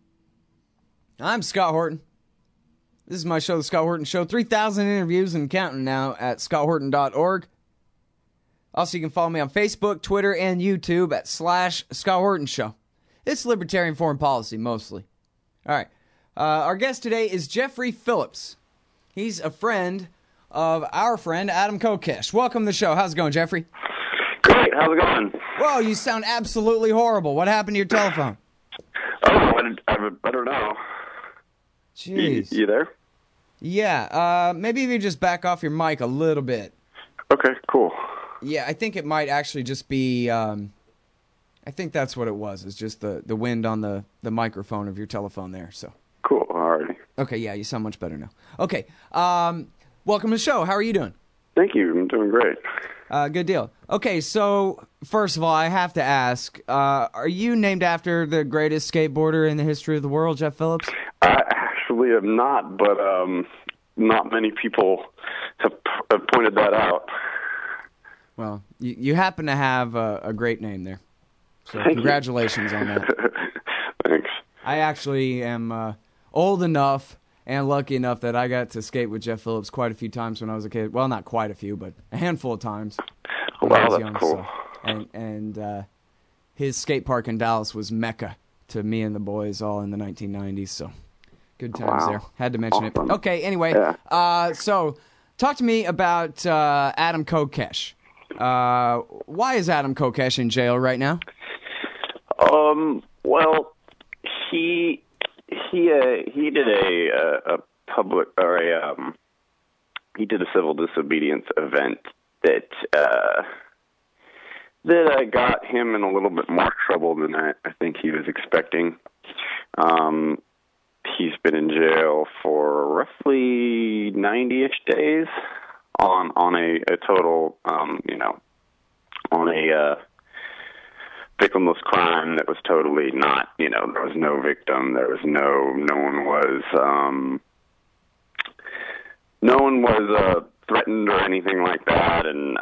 I'm Scott Horton. This is my show, The Scott Horton Show. 3,000 interviews and counting now at scotthorton.org. Also, you can follow me on Facebook, Twitter, and YouTube at /Scott Horton Show. It's libertarian foreign policy, mostly. All right. Our guest today is Jeffrey Phillips. He's a friend of our friend, Adam Kokesh. Welcome to the show. How's it going, Jeffrey? Great. How's it going? Whoa, you sound absolutely horrible. What happened to your telephone? Oh, I don't know. Jeez. You there? Yeah. Maybe if you just back off your mic a little bit. Okay, cool. Yeah, I think it might actually just be, I think that's what it was. It's just the wind on the microphone of your telephone there, so. Cool, alrighty. Okay, yeah, you sound much better now. Okay, welcome to the show. How are you doing? Thank you, I'm doing great. Good deal. Okay, so, first of all, I have to ask, are you named after the greatest skateboarder in the history of the world, Jeff Phillips? I actually am not, but not many people have pointed that out. Well, you happen to have a great name there. So Thank congratulations you. on that. Thanks. I actually am old enough and lucky enough that I got to skate with Jeff Phillips quite a few times when I was a kid. Well, not quite a few, but a handful of times. Wow, that's cool. So. And his skate park in Dallas was Mecca to me and the boys all in the 1990s. So good times there. Had to mention awesome. it. Okay, anyway. Yeah. So talk to me about Adam Kokesh. Why is Adam Kokesh in jail right now? Well, he did a public or he did a civil disobedience event that got him in a little bit more trouble than I think he was expecting. He's been in jail for roughly 90-ish days on a total, on a victimless crime that was totally not, there was no victim, there was no one was threatened or anything like that, and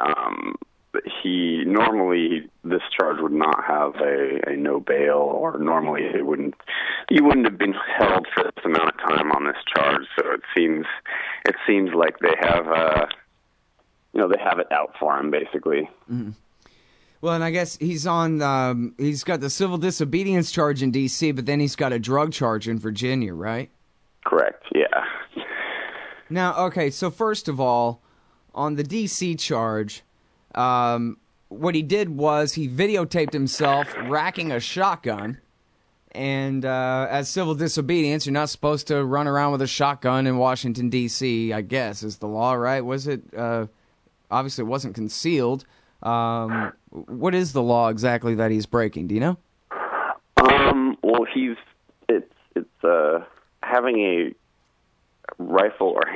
this charge would not have a no bail, or normally you wouldn't have been held for this amount of time on this charge. So it seems like they have they have it out for him, basically. Mm-hmm. Well, and I guess he's on. He's got the civil disobedience charge in D.C., but then he's got a drug charge in Virginia, right? Correct. Yeah. Now, okay. So first of all, on the D.C. charge, what he did was he videotaped himself racking a shotgun. And as civil disobedience, you're not supposed to run around with a shotgun in Washington, D.C., I guess, is the law, right? Was it? Obviously, it wasn't concealed. What is the law exactly that he's breaking? Do you know? Well, it's having a rifle or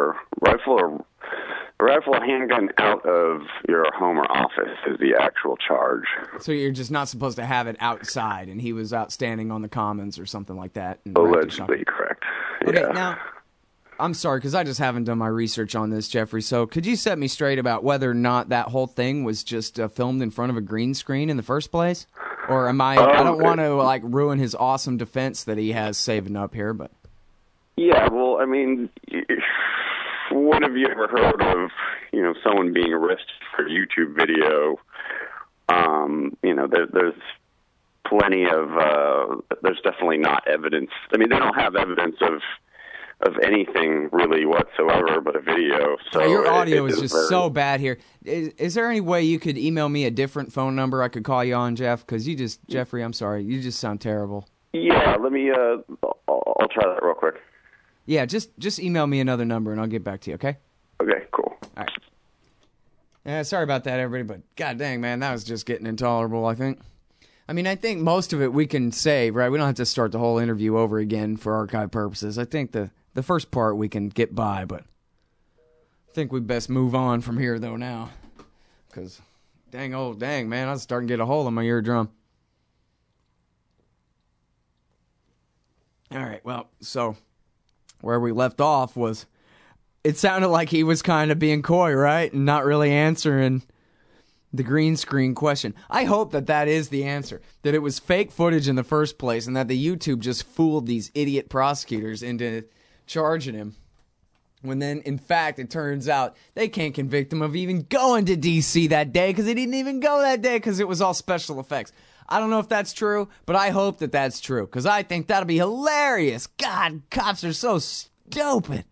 handgun out of your home or office is the actual charge. So you're just not supposed to have it outside, and he was out standing on the commons or something like that. Allegedly, correct. Okay, yeah. Now, I'm sorry, because I just haven't done my research on this, Jeffrey. So could you set me straight about whether or not that whole thing was just filmed in front of a green screen in the first place? Or am I don't want to ruin his awesome defense that he has saving up here, but... Yeah, well, I mean, when have you ever heard of, someone being arrested for a YouTube video? There's plenty of, there's definitely not evidence. I mean, they don't have evidence of anything really whatsoever but a video. So your audio is just so bad here. Is there any way you could email me a different phone number I could call you on, Jeff? Because Jeffrey, I'm sorry, you just sound terrible. Yeah, let me, I'll try that real quick. Yeah, just email me another number and I'll get back to you, okay? Okay, cool. All right. Yeah, sorry about that, everybody, but god dang, man, that was just getting intolerable, I think. I mean, I think most of it we can save, right? We don't have to start the whole interview over again for archive purposes. I think the first part we can get by, but I think we best move on from here, though, now. Because, dang, man, I'm starting to get a hole in my eardrum. All right, well, so where we left off was, it sounded like he was kind of being coy, right? And not really answering the green screen question. I hope that is the answer. That it was fake footage in the first place and that the YouTube just fooled these idiot prosecutors into charging him. When then, in fact, it turns out they can't convict him of even going to D.C. that day because he didn't even go that day because it was all special effects. I don't know if that's true, but I hope that that's true because I think that'll be hilarious. God, cops are so stupid.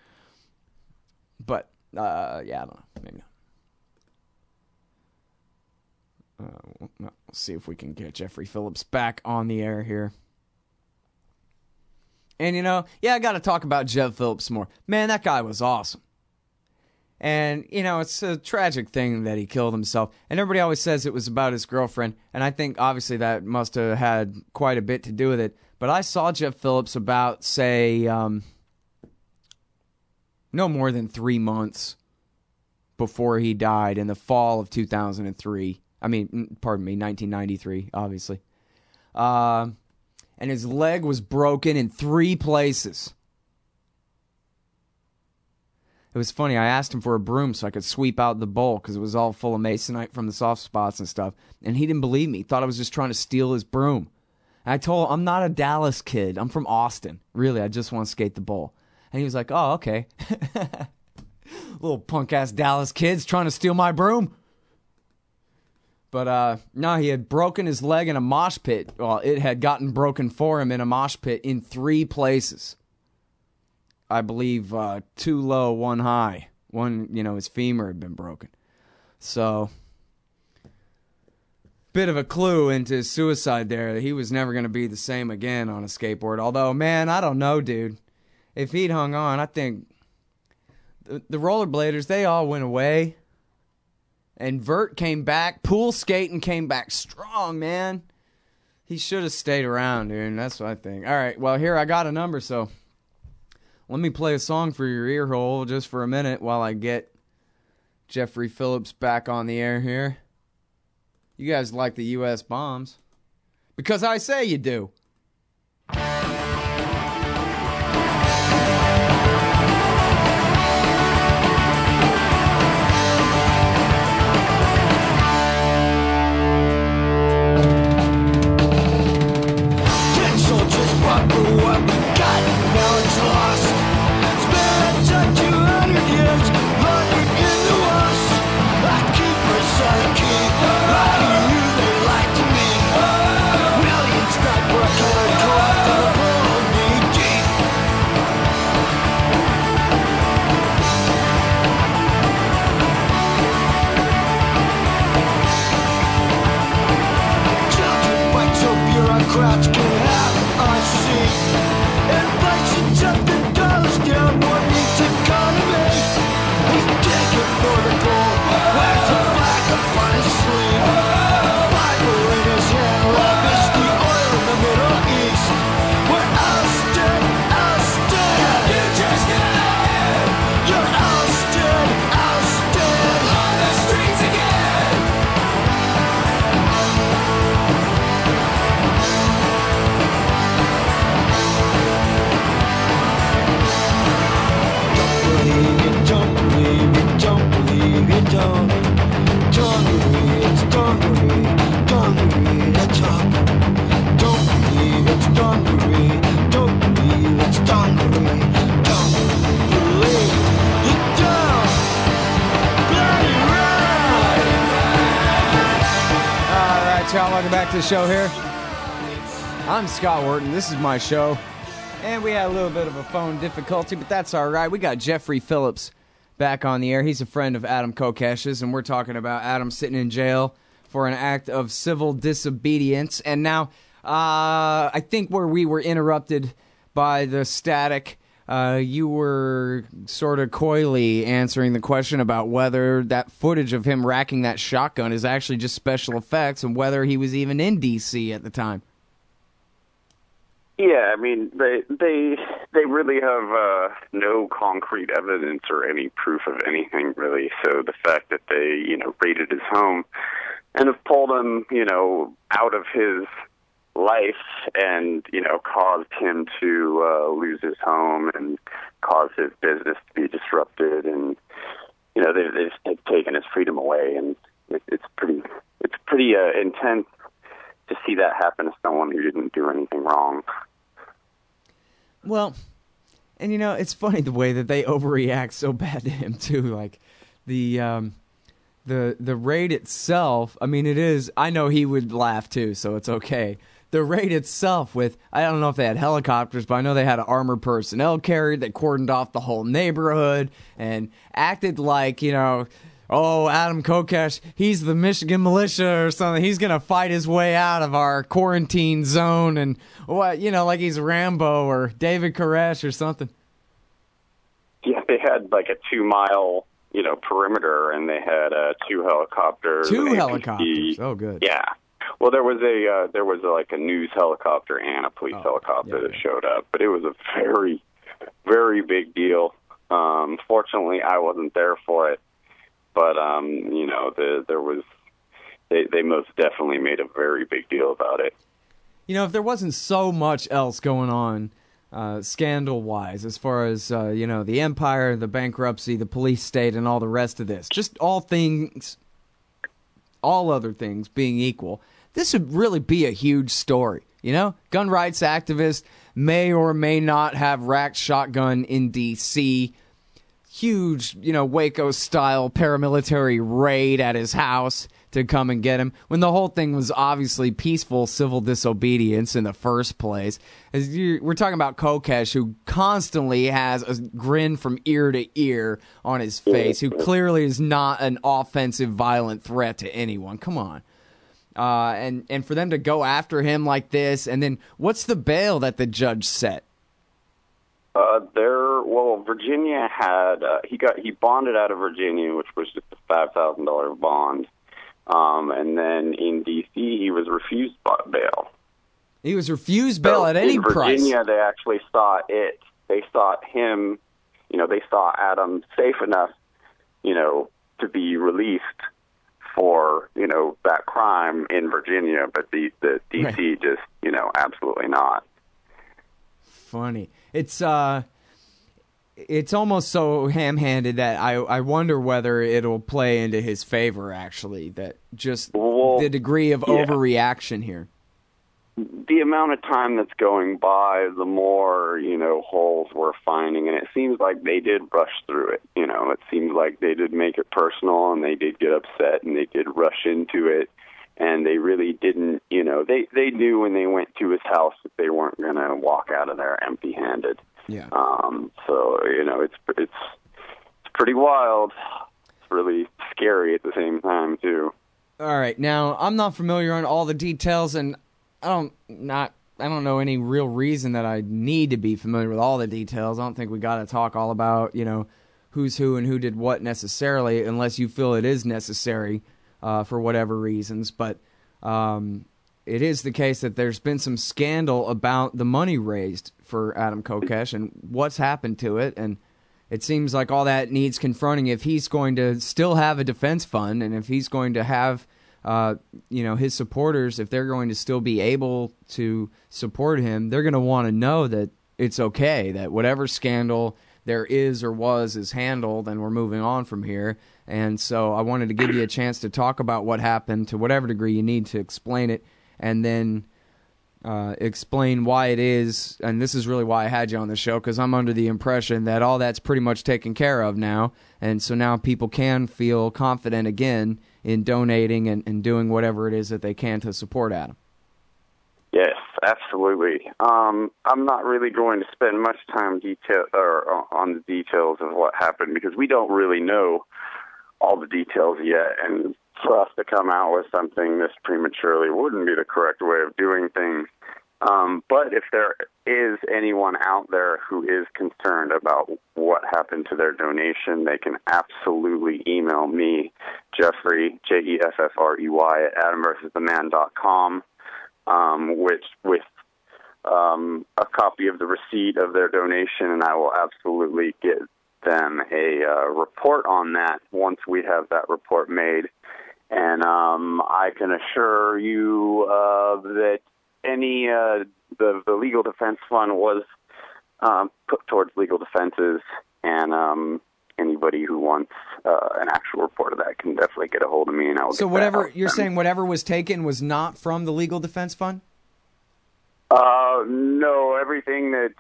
But, yeah, I don't know. Maybe not. We'll see if we can get Jeffrey Phillips back on the air here. And, I got to talk about Jeff Phillips more. Man, that guy was awesome. And, it's a tragic thing that he killed himself. And everybody always says it was about his girlfriend. And I think, obviously, that must have had quite a bit to do with it. But I saw Jeff Phillips about, say, no more than 3 months before he died in the fall of 2003. I mean, pardon me, 1993, obviously. And his leg was broken in 3 places. It was funny, I asked him for a broom so I could sweep out the bowl because it was all full of masonite from the soft spots and stuff. And he didn't believe me. He thought I was just trying to steal his broom. And I told him, I'm not a Dallas kid. I'm from Austin. Really, I just want to skate the bowl. And he was like, oh, okay. Little punk-ass Dallas kids trying to steal my broom. But, no, he had broken his leg in a mosh pit. Well, it had gotten broken for him in a mosh pit in 3 places. I believe 2 low, 1 high. One, his femur had been broken. So, bit of a clue into his suicide there. He was never going to be the same again on a skateboard. Although, man, I don't know, dude. If he'd hung on, I think the rollerbladers, they all went away. And Vert came back. Pool skating came back strong, man. He should have stayed around, dude. That's what I think. All right, well, here I got a number, so let me play a song for your ear hole just for a minute while I get Jeffrey Phillips back on the air here. You guys like the U.S. bombs. Because I say you do. Crowds can have a seat. Inflation jumping dollars down one each economy. He's digging for the gold. Wears a flag upon his sleeve. Bible in his hand, lavish the oil in the Middle East. We're ousted, ousted. You just get out here. You're ousted, ousted. On the streets again. Y'all, welcome back to the show here. I'm Scott Wharton. This is my show. And we had a little bit of a phone difficulty, but that's all right. We got Jeffrey Phillips back on the air. He's a friend of Adam Kokesh's, and we're talking about Adam sitting in jail for an act of civil disobedience. And now, I think where we were interrupted by the static, you were sort of coyly answering the question about whether that footage of him racking that shotgun is actually just special effects and whether he was even in D.C. at the time. Yeah, I mean, they really have no concrete evidence or any proof of anything, really. So the fact that they, raided his home and have pulled him, out of his life and, caused him to lose his home and caused his business to be disrupted, and, they've taken his freedom away, and it's pretty intense to see that happen to someone who didn't do anything wrong. Well, and it's funny the way that they overreact so bad to him too. Like the raid itself. I mean, it is. I know he would laugh too, so it's okay. The raid itself, with I don't know if they had helicopters, but I know they had armored personnel carried. They cordoned off the whole neighborhood and acted like oh, Adam Kokesh, he's the Michigan militia or something. He's going to fight his way out of our quarantine zone and what, like he's Rambo or David Koresh or something. Yeah, they had like a 2-mile, perimeter, and they had 2 helicopters. 2 helicopters. Oh, good. Yeah. Well, there was a news helicopter and a police helicopter that showed up, but it was a very, very big deal. Fortunately, I wasn't there for it. But, they most definitely made a very big deal about it. If there wasn't so much else going on, scandal-wise, as far as, the empire, the bankruptcy, the police state, and all the rest of this, just all other things being equal, this would really be a huge story. Gun rights activist may or may not have racked shotgun in D.C., huge, Waco-style paramilitary raid at his house to come and get him, when the whole thing was obviously peaceful civil disobedience in the first place. We're talking about Kokesh, who constantly has a grin from ear to ear on his face, who clearly is not an offensive, violent threat to anyone. Come on. And for them to go after him like this, and then what's the bail that the judge set? Virginia had he bonded out of Virginia, which was just a $5,000 bond, and then in D.C. he was refused bail. He was refused bail at any price. In Virginia, they actually saw it. They thought him, they saw Adam safe enough, to be released for, that crime in Virginia, but the D.C. Right. just, absolutely not. Funny. It's almost so ham-handed that I wonder whether it'll play into his favor, actually, that just the degree of overreaction here. The amount of time that's going by, the more, holes we're finding, and it seems like they did rush through it. It seems like they did make it personal, and they did get upset, and they did rush into it, and they really didn't, they knew when they went to his house that they weren't going to walk out of there empty-handed. Yeah. So, it's pretty wild. It's really scary at the same time, too. All right. Now, I'm not familiar on all the details, and I don't know any real reason that I need to be familiar with all the details. I don't think we got to talk all about, who's who and who did what necessarily, unless you feel it is necessary for whatever reasons. But it is the case that there's been some scandal about the money raised for Adam Kokesh and what's happened to it. And it seems like all that needs confronting if he's going to still have a defense fund and if he's going to have his supporters, if they're going to still be able to support him, they're going to want to know that it's okay, that whatever scandal there is or was is handled and we're moving on from here. And so I wanted to give you a chance to talk about what happened to whatever degree you need to explain it, and then explain why it is, and this is really why I had you on the show, because I'm under the impression that all that's pretty much taken care of now, and so now people can feel confident again in donating and doing whatever it is that they can to support Adam. Yes, absolutely. I'm not really going to spend much time on the details of what happened because we don't really know all the details yet, and for us to come out with something this prematurely wouldn't be the correct way of doing things. But if there is anyone out there who is concerned about what happened to their donation, they can absolutely email me, Jeffrey, Jeffrey, at AdamVersusTheMan.com, with a copy of the receipt of their donation, and I will absolutely get them a report on that once we have that report made. And I can assure you that any the legal defense fund was put towards legal defenses, and anybody who wants an actual report of that can definitely get a hold of me, and I will. So whatever you're saying, whatever was taken was not from the legal defense fund? No, everything that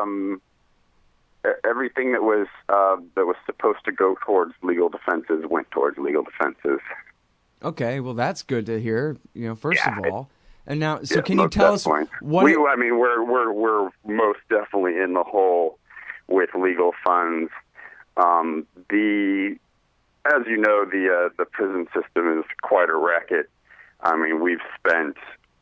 was supposed to go towards legal defenses went towards legal defenses. Okay, well that's good to hear. First of all, and now, so can you tell us what? We're most definitely in the hole with legal funds. As you know, the prison system is quite a racket. I mean, we've spent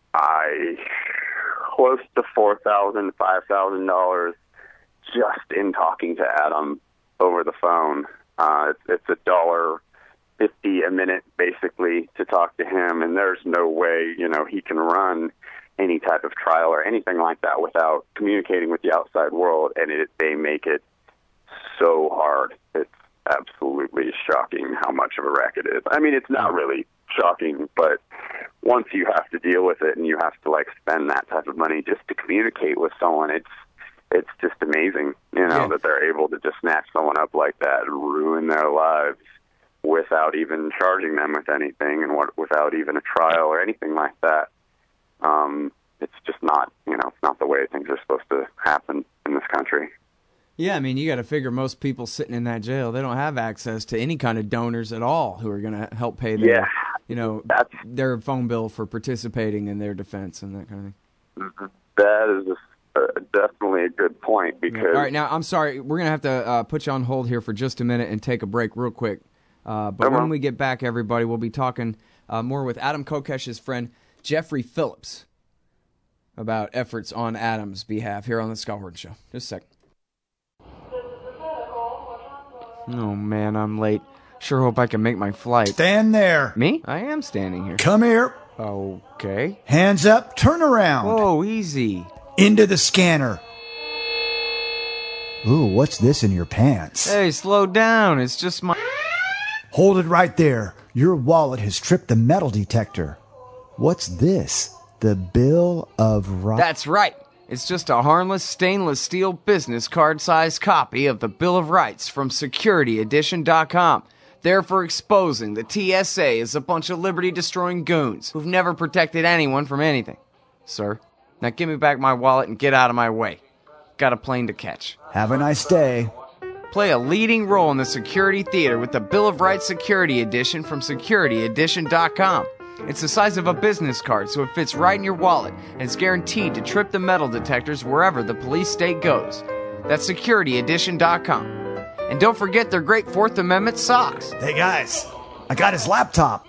close to $4,000, $5,000 just in talking to Adam over the phone. It's $1.50 a minute, basically, to talk to him, and there's no way, he can run any type of trial or anything like that without communicating with the outside world, and they make it so hard. It's absolutely shocking how much of a racket it is. I mean, it's not really shocking, but once you have to deal with it and you have to spend that type of money just to communicate with someone, it's just amazing, that they're able to just snatch someone up like that and ruin their lives without even charging them with anything and without even a trial or anything like that. It's just not, it's not the way things are supposed to happen in this country. Yeah, I mean, you got to figure most people sitting in that jail, they don't have access to any kind of donors at all who are going to help pay their, their phone bill for participating in their defense and that kind of thing. That is definitely a good point because... All right, now, I'm sorry. We're going to have to put you on hold here for just a minute and take a break real quick. But when we get back, everybody, we'll be talking more with Adam Kokesh's friend, Jeffrey Phillips, about efforts on Adam's behalf here on the Scott Horton Show. Just a second. Oh, man, I'm late. Sure hope I can make my flight. Stand there. Me? I am standing here. Come here. Okay. Hands up. Turn around. Whoa, easy. Into the scanner. Ooh, what's this in your pants? Hey, slow down. It's just my... Hold it right there. Your wallet has tripped the metal detector. What's this? The Bill of Rights? That's right. It's just a harmless stainless steel business card-sized copy of the Bill of Rights from SecurityEdition.com. There for exposing the TSA as a bunch of liberty-destroying goons who've never protected anyone from anything. Sir, now give me back my wallet and get out of my way. Got a plane to catch. Have a nice day. Play a leading role in the security theater with the Bill of Rights Security Edition from SecurityEdition.com. It's the size of a business card, so it fits right in your wallet, and it's guaranteed to trip the metal detectors wherever the police state goes. That's SecurityEdition.com. And don't forget their great Fourth Amendment socks. Hey, guys. I got his laptop.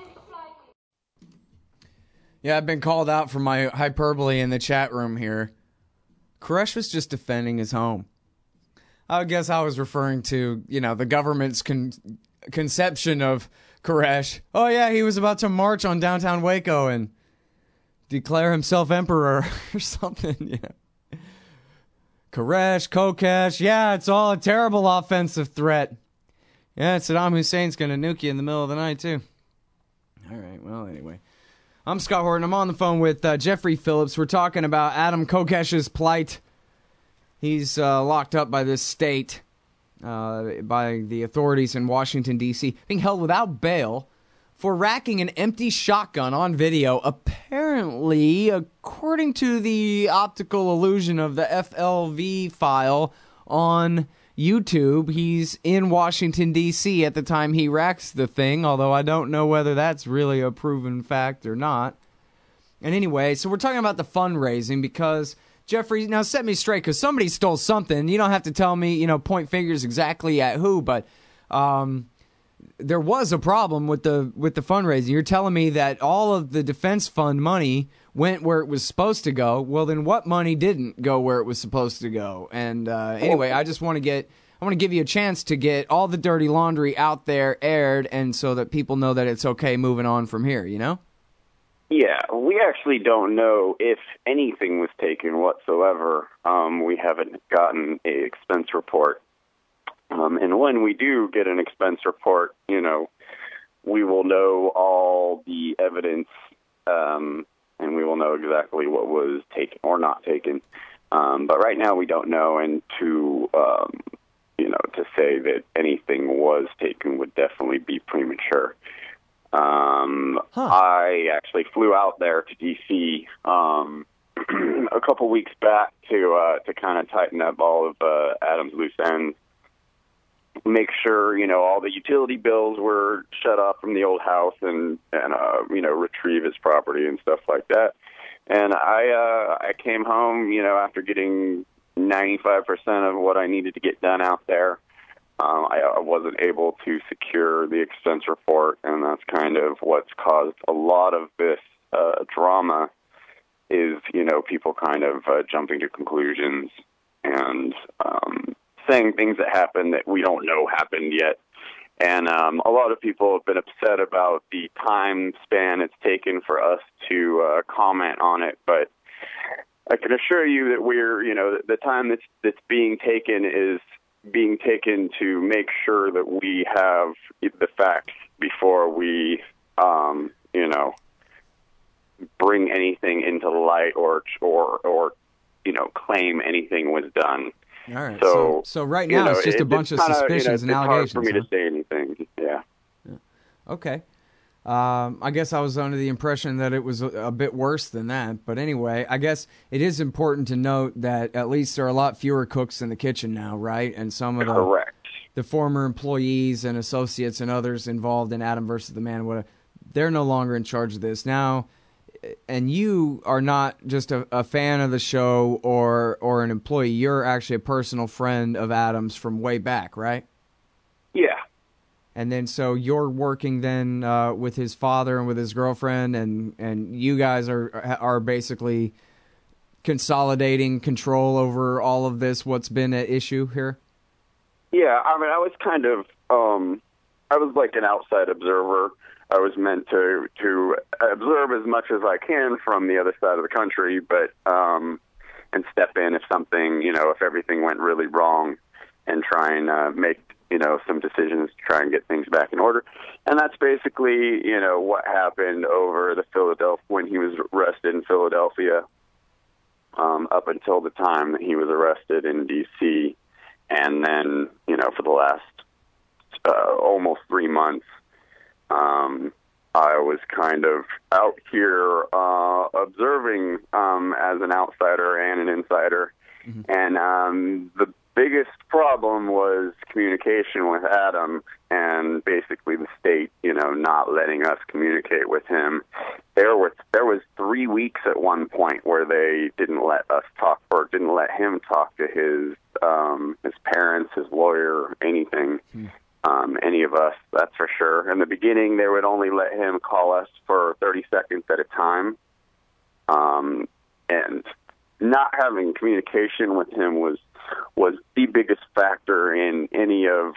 Yeah, I've been called out for my hyperbole in the chat room here. Koresh was just defending his home. I guess I was referring to, the government's conception of Koresh. Oh, yeah, he was about to march on downtown Waco and declare himself emperor or something. Yeah. Koresh, yeah, it's all a terrible offensive threat. Yeah, Saddam Hussein's going to nuke you in the middle of the night, too. All right, well, anyway. I'm Scott Horton. I'm on the phone with Jeffrey Phillips. We're talking about Adam Kokesh's plight. He's locked up by this state, by the authorities in Washington, D.C., being held without bail for racking an empty shotgun on video. Apparently, according to the optical illusion of the FLV file on YouTube, he's in Washington, D.C. at the time he racks the thing, although I don't know whether that's really a proven fact or not. And anyway, so we're talking about the fundraising because... Jeffrey, now set me straight, because somebody stole something. You don't have to tell me, point fingers exactly at who, but there was a problem with the fundraising. You're telling me that all of the defense fund money went where it was supposed to go. Well, then what money didn't go where it was supposed to go? And anyway, I want to give you a chance to get all the dirty laundry out there aired, and so that people know that it's okay moving on from here, Yeah, we actually don't know if anything was taken whatsoever. We haven't gotten an expense report. And when we do get an expense report, we will know all the evidence, and we will know exactly what was taken or not taken. But right now we don't know, and to say that anything was taken would definitely be premature. I actually flew out there to D.C. A couple weeks back to kind of tighten up all of Adam's loose ends, make sure all the utility bills were shut off from the old house, and retrieve his property and stuff like that. And I came home after getting 95% of what I needed to get done out there. I wasn't able to secure the expense report, and that's kind of what's caused a lot of this drama is, people kind of jumping to conclusions and saying things that happened that we don't know happened yet. And a lot of people have been upset about the time span it's taken for us to comment on it, but I can assure you that we're, the time that's being taken is being taken to make sure that we have the facts before we, bring anything into light or claim anything was done. All right. So right now it's just a bunch of suspicions and allegations. It's hard for me to say anything. Yeah. Okay. I guess I was under the impression that it was a bit worse than that. But anyway, I guess it is important to note that at least there are a lot fewer cooks in the kitchen now, right? And some of the former employees and associates and others involved in Adam versus the Man, they're no longer in charge of this now. And you are not just a fan of the show or an employee. You're actually a personal friend of Adam's from way back, right? Yeah. And then so you're working then with his father and with his girlfriend, and you guys are basically consolidating control over all of this, what's been at issue here? Yeah, I mean, I was kind of, I was like an outside observer. I was meant to observe as much as I can from the other side of the country, but and step in if something, if everything went really wrong, and try and make, some decisions to try and get things back in order. And that's basically, what happened over when he was arrested in Philadelphia, up until the time that he was arrested in D.C. And then, for the last almost 3 months, I was kind of out here observing as an outsider and an insider. Mm-hmm. And the biggest problem was communication with Adam, and basically the state, not letting us communicate with him. There was 3 weeks at one point where they didn't let us talk, or didn't let him talk to his parents, his lawyer, anything. Any of us, that's for sure. In the beginning, they would only let him call us for 30 seconds at a time. And not having communication with him was the biggest factor in any of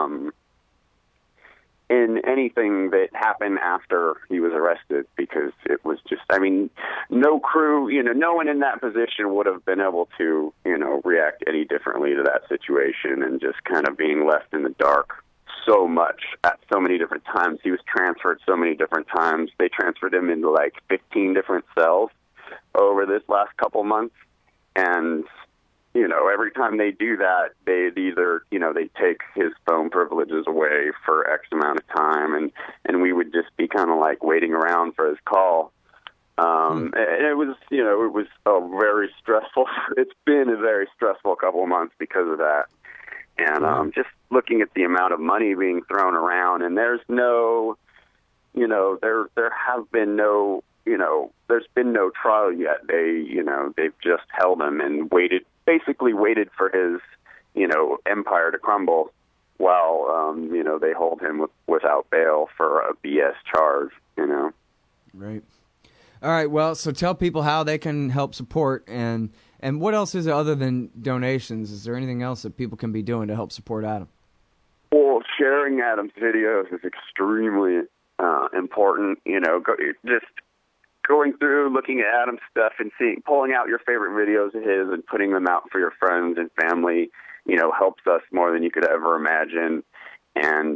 in anything that happened after he was arrested, because it was just, no crew, no one in that position would have been able to, react any differently to that situation, and just kind of being left in the dark so much at so many different times. He was transferred so many different times. They transferred him into like 15 different cells over this last couple months. And, every time they do that, they'd either, they take his phone privileges away for X amount of time, and we would just be kind of like waiting around for his call. And it was, it was a very stressful, it's been a very stressful couple of months because of that. And just looking at the amount of money being thrown around, and there's no, there have been no, there's been no trial yet. They've just held him and basically waited for his, empire to crumble while, they hold him without bail for a BS charge, Right. All right. Well, so tell people how they can help support, and what else is it other than donations? Is there anything else that people can be doing to help support Adam? Well, sharing Adam's videos is extremely important. Just going through, looking at Adam's stuff and pulling out your favorite videos of his and putting them out for your friends and family, helps us more than you could ever imagine. And,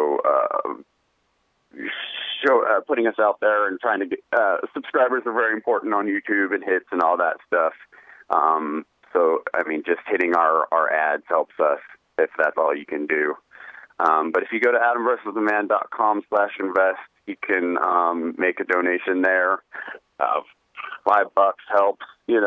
putting us out there and trying to get subscribers are very important on YouTube, and hits and all that stuff. So, just hitting our ads helps us, if that's all you can do. But if you go to AdamVersusTheMan.com/invest, you can make a donation there. $5 helps.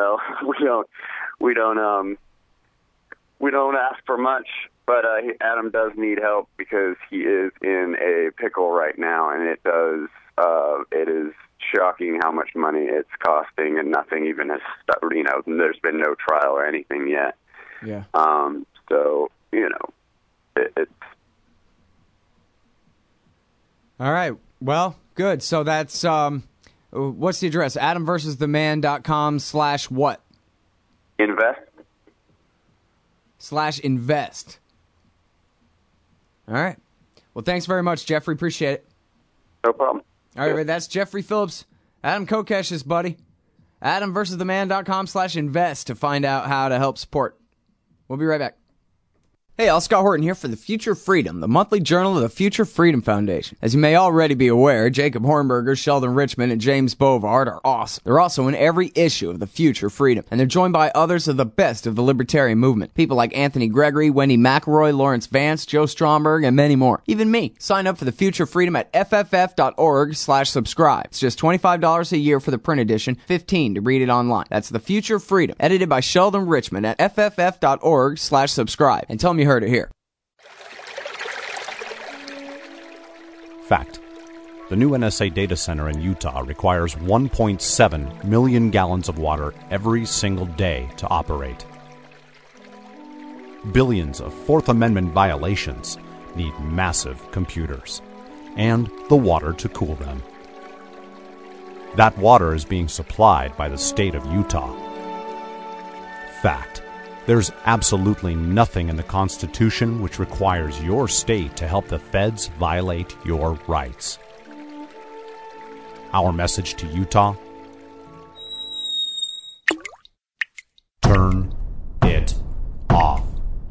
We don't ask for much, but Adam does need help because he is in a pickle right now, and it is shocking how much money it's costing, and nothing even has started. There's been no trial or anything yet. Yeah. So it's. All right. Well, good. So that's what's the address? AdamVersusTheMan.com/what? /invest. All right. Well, thanks very much, Jeffrey. Appreciate it. No problem. All right, that's Jeffrey Phillips, Adam Kokesh's buddy. AdamVersusTheMan.com/invest to find out how to help support. We'll be right back. Hey, all, Scott Horton here for The Future Freedom, the monthly journal of the Future Freedom Foundation. As you may already be aware, Jacob Hornberger, Sheldon Richman, and James Bovard are awesome. They're also in every issue of The Future Freedom, and they're joined by others of the best of the libertarian movement. People like Anthony Gregory, Wendy McElroy, Lawrence Vance, Joe Stromberg, and many more. Even me. Sign up for The Future Freedom at fff.org/subscribe. It's just $25 a year for the print edition, $15 to read it online. That's The Future Freedom, edited by Sheldon Richman at fff.org/subscribe. And tell me you heard it here. Fact. The new NSA data center in Utah requires 1.7 million gallons of water every single day to operate. Billions of Fourth Amendment violations need massive computers and the water to cool them. That water is being supplied by the state of Utah. Fact. There's absolutely nothing in the Constitution which requires your state to help the feds violate your rights. Our message to Utah: turn it off.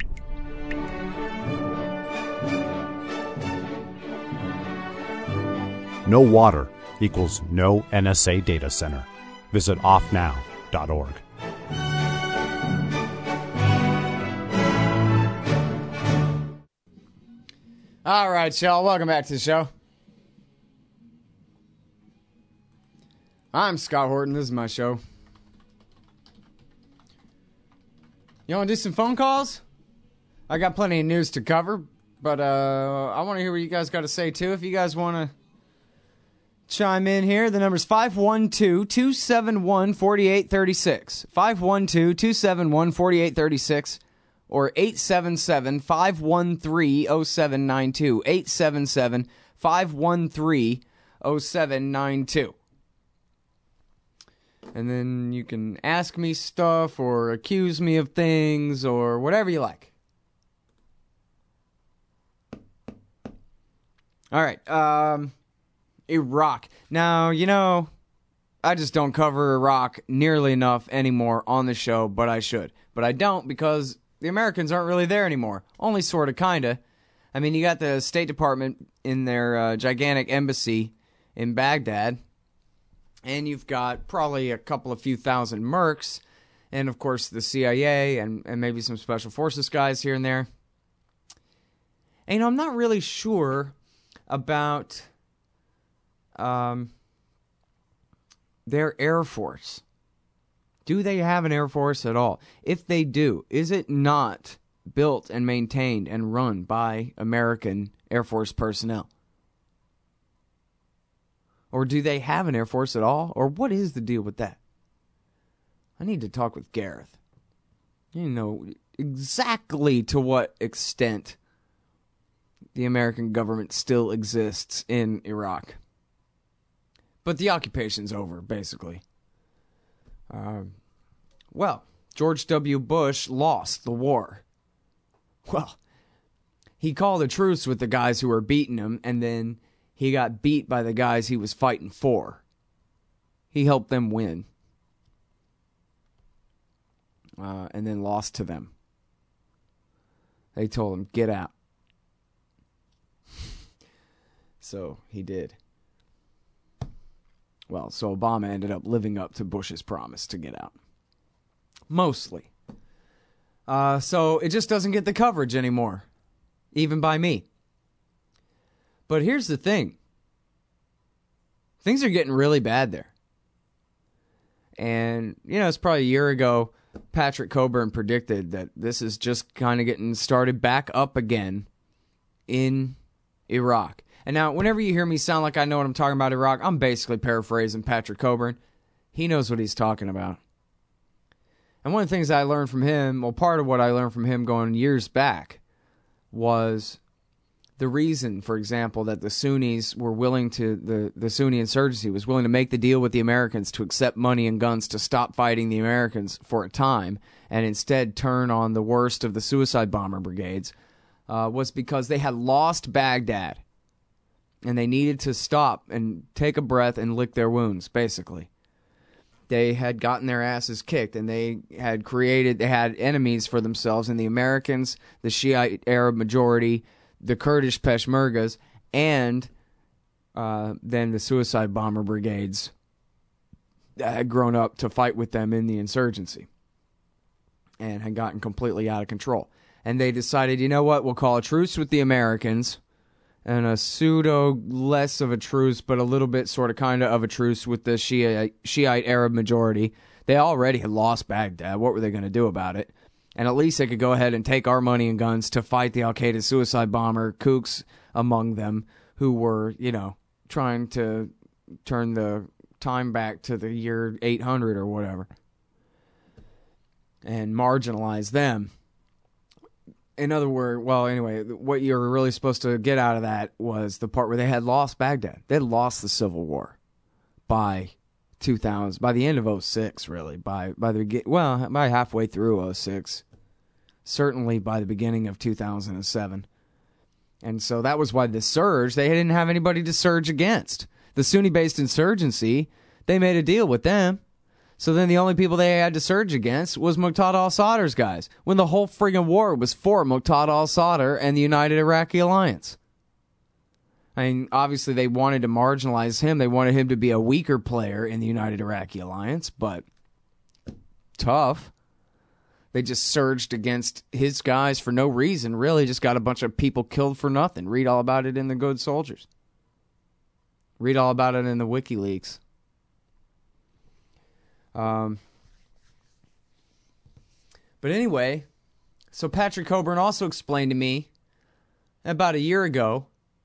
No water equals no NSA data center. Visit offnow.org. All right, y'all. Welcome back to the show. I'm Scott Horton. This is my show. You want to do some phone calls? I got plenty of news to cover, but I want to hear what you guys got to say, too. If you guys want to chime in here, the number's 512-271-4836. 512-271-4836. Or 877-513-0792. 877-513-0792. And then you can ask me stuff or accuse me of things or whatever you like. All right. Iraq. Now, you know, I just don't cover Iraq nearly enough anymore on the show, but I should. But I don't because the Americans aren't really there anymore. Only sort of, kind of. I mean, you got the State Department in their gigantic embassy in Baghdad, and you've got probably a few thousand mercs, and of course the CIA and maybe some special forces guys here and there. And, you know, I'm not really sure about their Air Force. Do they have an Air Force at all? If they do, is it not built and maintained and run by American Air Force personnel? Or do they have an Air Force at all? Or what is the deal with that? I need to talk with Gareth. You know exactly to what extent the American government still exists in Iraq. But the occupation's over, basically. Well, George W. Bush lost the war. Well, he called a truce with the guys who were beating him, and then he got beat by the guys he was fighting for. He helped them win. And then lost to them. They told him, get out. So he did. Well, so Obama ended up living up to Bush's promise to get out. Mostly. So it just doesn't get the coverage anymore. Even by me. But here's the thing. Things are getting really bad there. And, you know, it's probably a year ago, Patrick Coburn predicted that this is just kind of getting started back up again in Iraq. And now, whenever you hear me sound like I know what I'm talking about Iraq, I'm basically paraphrasing Patrick Coburn. He knows what he's talking about. And one of the things I learned from him, well, part of what I learned from him going years back, was the reason, for example, that the Sunnis were willing to, the Sunni insurgency was willing to make the deal with the Americans to accept money and guns to stop fighting the Americans for a time, and instead turn on the worst of the suicide bomber brigades, was because they had lost Baghdad. And they needed to stop and take a breath and lick their wounds, basically. They had gotten their asses kicked, and they had enemies for themselves in the Americans, the Shiite Arab majority, the Kurdish Peshmergas, and then the suicide bomber brigades that had grown up to fight with them in the insurgency and had gotten completely out of control. And they decided, you know what, we'll call a truce with the Americans, and a pseudo less of a truce, but a little bit sort of kind of a truce with the Shiite Arab majority. They already had lost Baghdad. What were they going to do about it? And at least they could go ahead and take our money and guns to fight the Al-Qaeda suicide bomber kooks among them who were, you know, trying to turn the time back to the year 800 or whatever and marginalize them. In other words, well, anyway, what you were really supposed to get out of that was the part where they had lost Baghdad. They had lost the Civil War by 2000, by the end of 06, really. By halfway through 06. certainly by the beginning of 2007. And so that was why the surge, they didn't have anybody to surge against. The Sunni-based insurgency, they made a deal with them. So then the only people they had to surge against was Muqtada al-Sadr's guys, when the whole friggin' war was for Muqtada al-Sadr and the United Iraqi Alliance. I mean, obviously they wanted to marginalize him. They wanted him to be a weaker player in the United Iraqi Alliance, but tough. They just surged against his guys for no reason, really. Just got a bunch of people killed for nothing. Read all about it in The Good Soldiers. Read all about it in the WikiLeaks. But anyway, so Patrick Coburn also explained to me about a year ago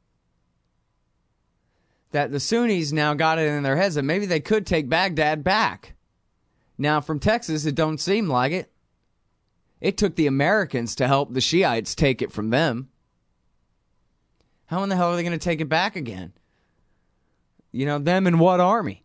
that the Sunnis now got it in their heads that maybe they could take Baghdad back. Now, from Texas, it don't seem like it. It took the Americans to help the Shiites take it from them. How in the hell are they going to take it back again? You know, them and what army?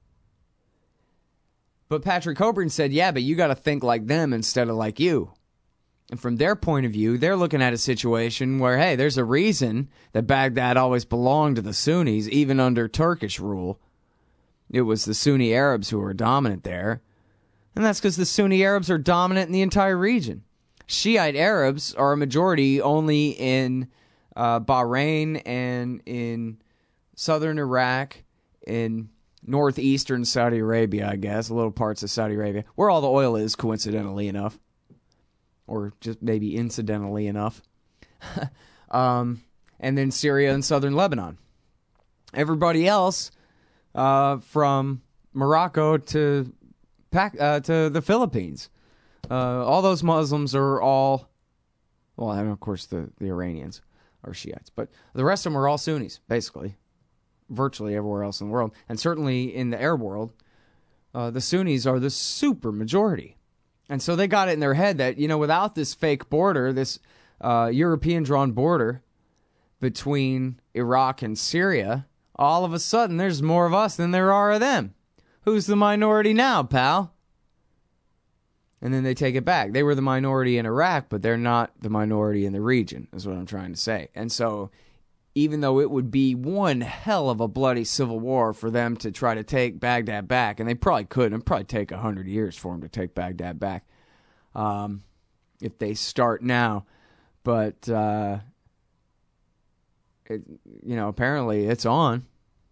But Patrick Coburn said, yeah, but you got to think like them instead of like you. And from their point of view, they're looking at a situation where, hey, there's a reason that Baghdad always belonged to the Sunnis, even under Turkish rule. It was the Sunni Arabs who were dominant there. And that's because the Sunni Arabs are dominant in the entire region. Shiite Arabs are a majority only in Bahrain and in southern Iraq, in northeastern Saudi Arabia, I guess, little parts of Saudi Arabia, where all the oil is, coincidentally enough. Or just maybe incidentally enough. And then Syria and southern Lebanon. Everybody else, from Morocco to the Philippines. All those Muslims are all, well, and of course the Iranians are Shiites, but the rest of them are all Sunnis, basically. Virtually everywhere else in the world. And certainly in the Arab world, the Sunnis are the super majority. And so they got it in their head that, you know, without this fake border, this European-drawn border between Iraq and Syria, all of a sudden there's more of us than there are of them. Who's the minority now, pal? And then they take it back. They were the minority in Iraq, but they're not the minority in the region, is what I'm trying to say. And so even though it would be one hell of a bloody civil war for them to try to take Baghdad back, and they probably could, it'd probably take 100 years for them to take Baghdad back if they start now. But, apparently it's on.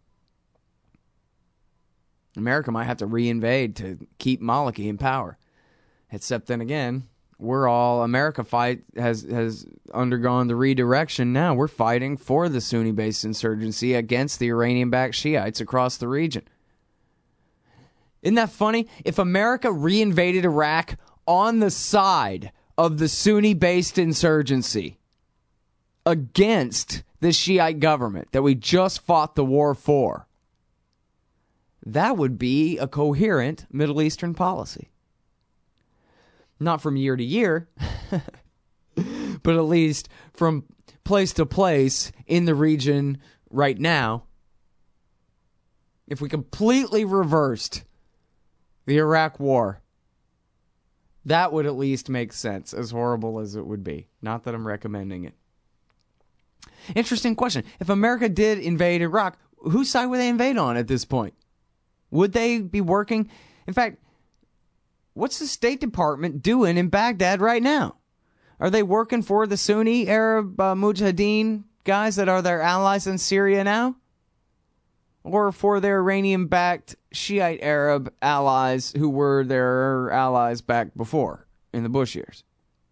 America might have to reinvade to keep Maliki in power. Except then again, America has undergone the redirection now. We're fighting for the Sunni-based insurgency against the Iranian-backed Shiites across the region. Isn't that funny? If America reinvaded Iraq on the side of the Sunni-based insurgency against the Shiite government that we just fought the war for, that would be a coherent Middle Eastern policy. Not from year to year, but at least from place to place in the region right now. If we completely reversed the Iraq war, that would at least make sense, as horrible as it would be. Not that I'm recommending it. Interesting question. If America did invade Iraq, whose side would they invade on at this point? Would they be working? In fact, what's the State Department doing in Baghdad right now? Are they working for the Sunni Arab Mujahideen guys that are their allies in Syria now? Or for their Iranian-backed Shiite Arab allies who were their allies back before in the Bush years?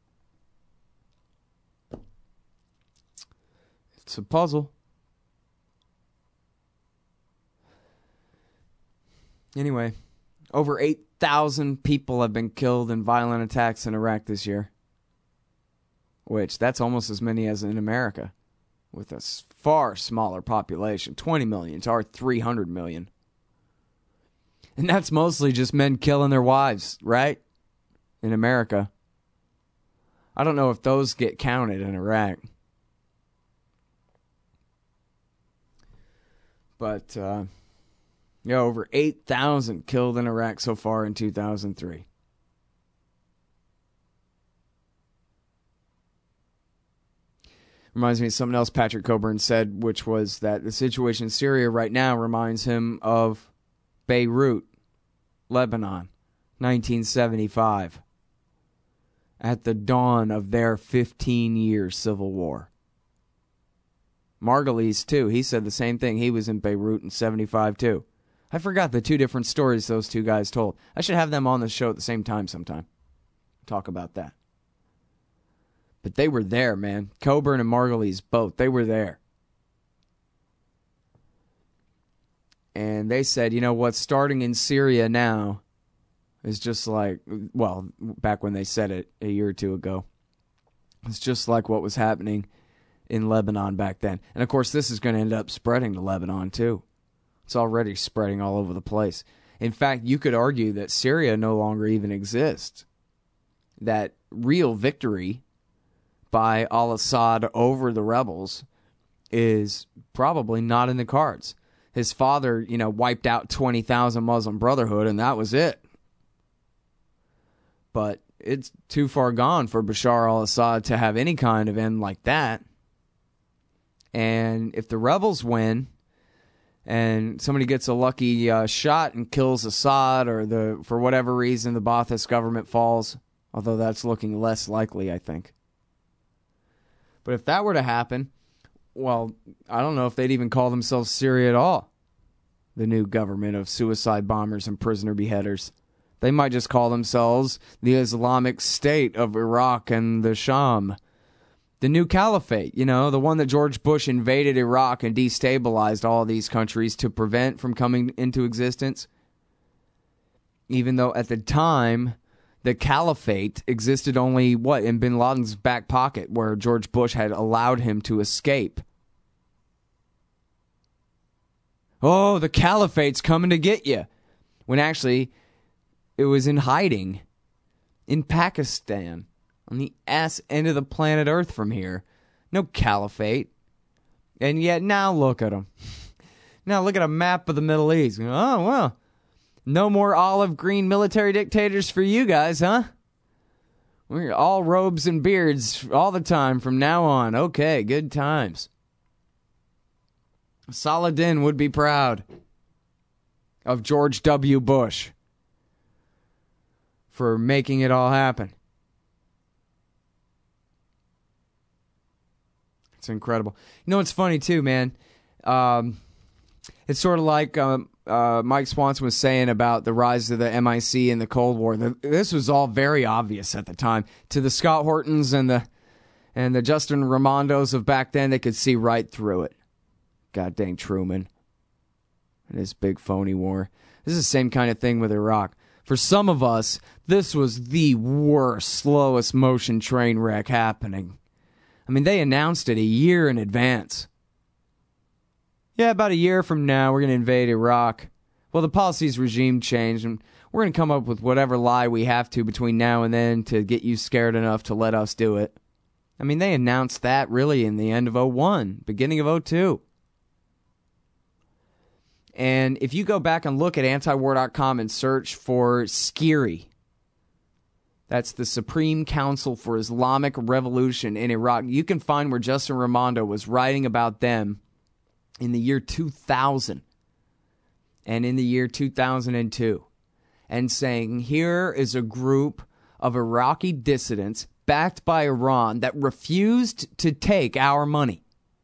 It's a puzzle. Anyway, over 8,000 people have been killed in violent attacks in Iraq this year. Which, that's almost as many as in America, with a far smaller population. 20 million to our 300 million. And that's mostly just men killing their wives, right? In America. I don't know if those get counted in Iraq. But, over 8,000 killed in Iraq so far in 2003. Reminds me of something else Patrick Coburn said, which was that the situation in Syria right now reminds him of Beirut, Lebanon, 1975, at the dawn of their 15-year civil war. Margulies, too, he said the same thing. He was in Beirut in 75, too. I forgot the two different stories those two guys told. I should have them on the show at the same time sometime. Talk about that. But they were there, man. Coburn and Margulies, both. They were there. And they said, you know, what's starting in Syria now is just like, well, back when they said it a year or two ago, it's just like what was happening in Lebanon back then. And, of course, this is going to end up spreading to Lebanon, too. It's already spreading all over the place. In fact, you could argue that Syria no longer even exists. That real victory by al-Assad over the rebels is probably not in the cards. His father, you know, wiped out 20,000 Muslim Brotherhood, and that was it. But it's too far gone for Bashar al-Assad to have any kind of end like that. And if the rebels win and somebody gets a lucky shot and kills Assad, or for whatever reason the Ba'athist government falls, although that's looking less likely, I think. But if that were to happen, well, I don't know if they'd even call themselves Syria at all. The new government of suicide bombers and prisoner beheaders. They might just call themselves the Islamic State of Iraq and the Sham. The new caliphate, you know, the one that George Bush invaded Iraq and destabilized all these countries to prevent from coming into existence. Even though at the time, the caliphate existed only, in bin Laden's back pocket, where George Bush had allowed him to escape. Oh, the caliphate's coming to get you. When actually, it was in hiding in Pakistan, on the ass end of the planet Earth from here. No caliphate. And yet now look at them. Now look at a map of the Middle East. Oh, well, no more olive green military dictators for you guys, huh? We're all robes and beards all the time from now on. Okay, good times. Saladin would be proud of George W. Bush for making it all happen. It's incredible. You know, it's funny, too, man. It's sort of like Mike Swanson was saying about the rise of the MIC in the Cold War. This was all very obvious at the time. To the Scott Hortons and the Justin Raimondos of back then, they could see right through it. God dang Truman and his big phony war. This is the same kind of thing with Iraq. For some of us, this was the worst, slowest motion train wreck happening. I mean, they announced it a year in advance. Yeah, about a year from now, we're going to invade Iraq. Well, the policy's regime changed, and we're going to come up with whatever lie we have to between now and then to get you scared enough to let us do it. I mean, they announced that really in the end of 01, beginning of 02. And if you go back and look at antiwar.com and search for SCIRI, that's the Supreme Council for Islamic Revolution in Iraq, you can find where Justin Raimondo was writing about them in the year 2000 and in the year 2002 and saying, here is a group of Iraqi dissidents backed by Iran that refused to take our money.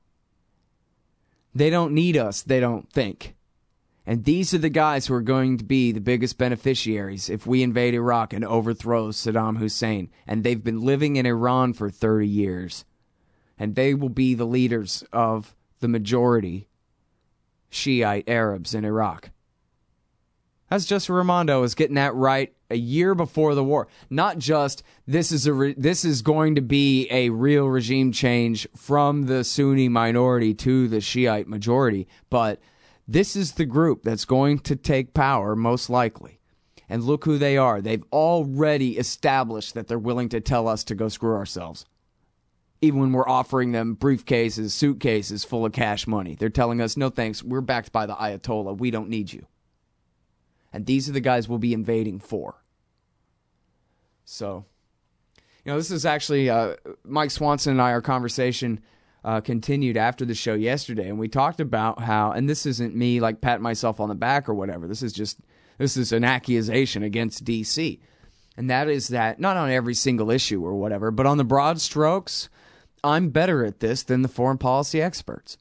They don't need us, they don't think. And these are the guys who are going to be the biggest beneficiaries if we invade Iraq and overthrow Saddam Hussein. And they've been living in Iran for 30 years. And they will be the leaders of the majority Shiite Arabs in Iraq. That's just Raimondo is getting that right a year before the war. Not just this is going to be a real regime change from the Sunni minority to the Shiite majority, but this is the group that's going to take power, most likely. And look who they are. They've already established that they're willing to tell us to go screw ourselves. Even when we're offering them briefcases, suitcases full of cash money. They're telling us, no thanks, we're backed by the Ayatollah. We don't need you. And these are the guys we'll be invading for. So, you know, this is actually Mike Swanson and I, our conversation continued after the show yesterday, and we talked about how, and this isn't me like patting myself on the back or whatever, this is an accusation against DC, and that is that, not on every single issue or whatever, but on the broad strokes, I'm better at this than the foreign policy experts.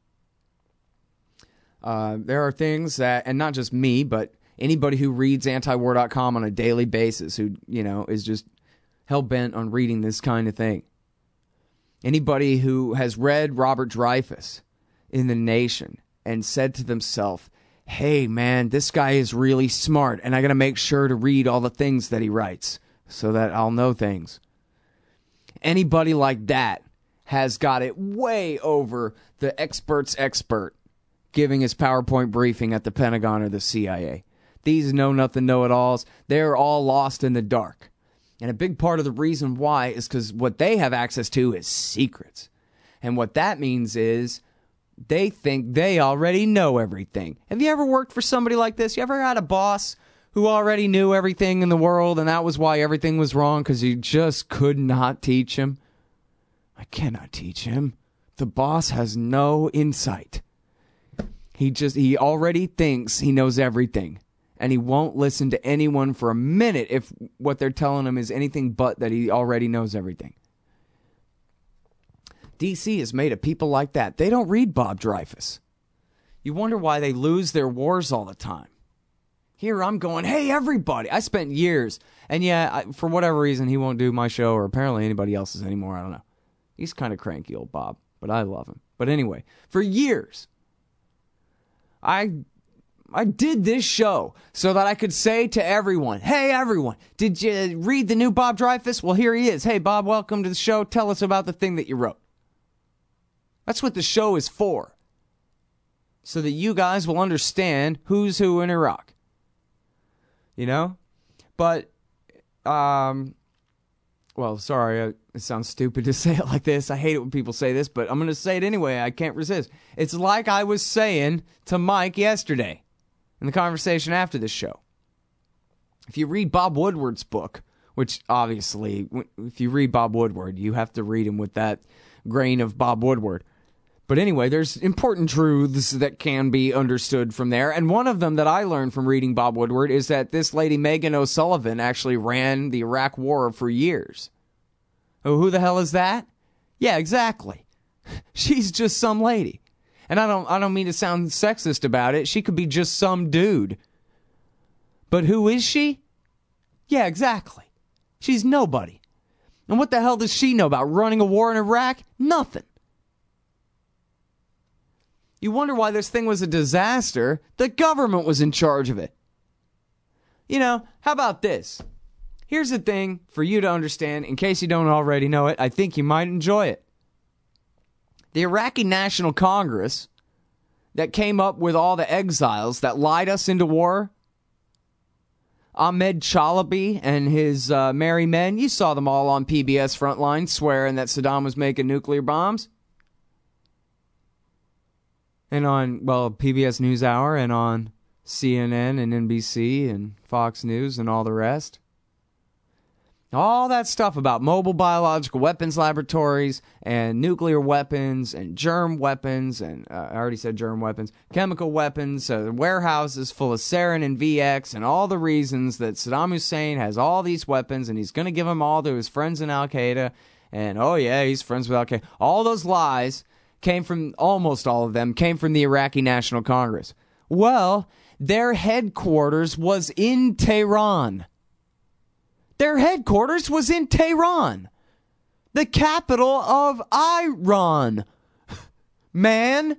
There are things that, and not just me, but anybody who reads antiwar.com on a daily basis, who, is just hell-bent on reading this kind of thing. Anybody who has read Robert Dreyfuss in The Nation and said to themselves, hey, man, this guy is really smart, and I got to make sure to read all the things that he writes so that I'll know things. Anybody like that has got it way over the expert's expert giving his PowerPoint briefing at the Pentagon or the CIA. These know-nothing, know-it-alls, they're all lost in the dark. And a big part of the reason why is because what they have access to is secrets. And what that means is they think they already know everything. Have you ever worked for somebody like this? You ever had a boss who already knew everything in the world, and that was why everything was wrong, because you just could not teach him? I cannot teach him. The boss has no insight. He already thinks he knows everything. And he won't listen to anyone for a minute if what they're telling him is anything but that he already knows everything. DC is made of people like that. They don't read Bob Dreyfuss. You wonder why they lose their wars all the time. Here I'm going, hey, everybody. I spent years. And for whatever reason, he won't do my show or apparently anybody else's anymore. I don't know. He's kind of cranky, old Bob, but I love him. But anyway, for years, I did this show so that I could say to everyone, hey, everyone, did you read the new Bob Dreyfuss? Well, here he is. Hey, Bob, welcome to the show. Tell us about the thing that you wrote. That's what the show is for. So that you guys will understand who's who in Iraq. But, sorry, it sounds stupid to say it like this. I hate it when people say this, but I'm going to say it anyway. I can't resist. It's like I was saying to Mike yesterday in the conversation after this show. If you read Bob Woodward's book, which obviously, if you read Bob Woodward, you have to read him with that grain of Bob Woodward. But anyway, there's important truths that can be understood from there. And one of them that I learned from reading Bob Woodward is that this lady, Megan O'Sullivan, actually ran the Iraq War for years. Oh, who the hell is that? Yeah, exactly. She's just some lady. And I don't mean to sound sexist about it. She could be just some dude. But who is she? Yeah, exactly. She's nobody. And what the hell does she know about running a war in Iraq? Nothing. You wonder why this thing was a disaster. The government was in charge of it. How about this? Here's the thing for you to understand, in case you don't already know it. I think you might enjoy it. The Iraqi National Congress that came up with all the exiles that lied us into war, Ahmed Chalabi and his merry men, you saw them all on PBS Frontline swearing that Saddam was making nuclear bombs. And on, PBS NewsHour and on CNN and NBC and Fox News and all the rest. All that stuff about mobile biological weapons laboratories and nuclear weapons and germ weapons and, I already said germ weapons, chemical weapons, warehouses full of sarin and VX and all the reasons that Saddam Hussein has all these weapons and he's going to give them all to his friends in Al-Qaeda. And, oh yeah, he's friends with Al-Qaeda. All those lies almost all of them came from the Iraqi National Congress. Well, their headquarters was in Tehran. Their headquarters was in Tehran, the capital of Iran. Man.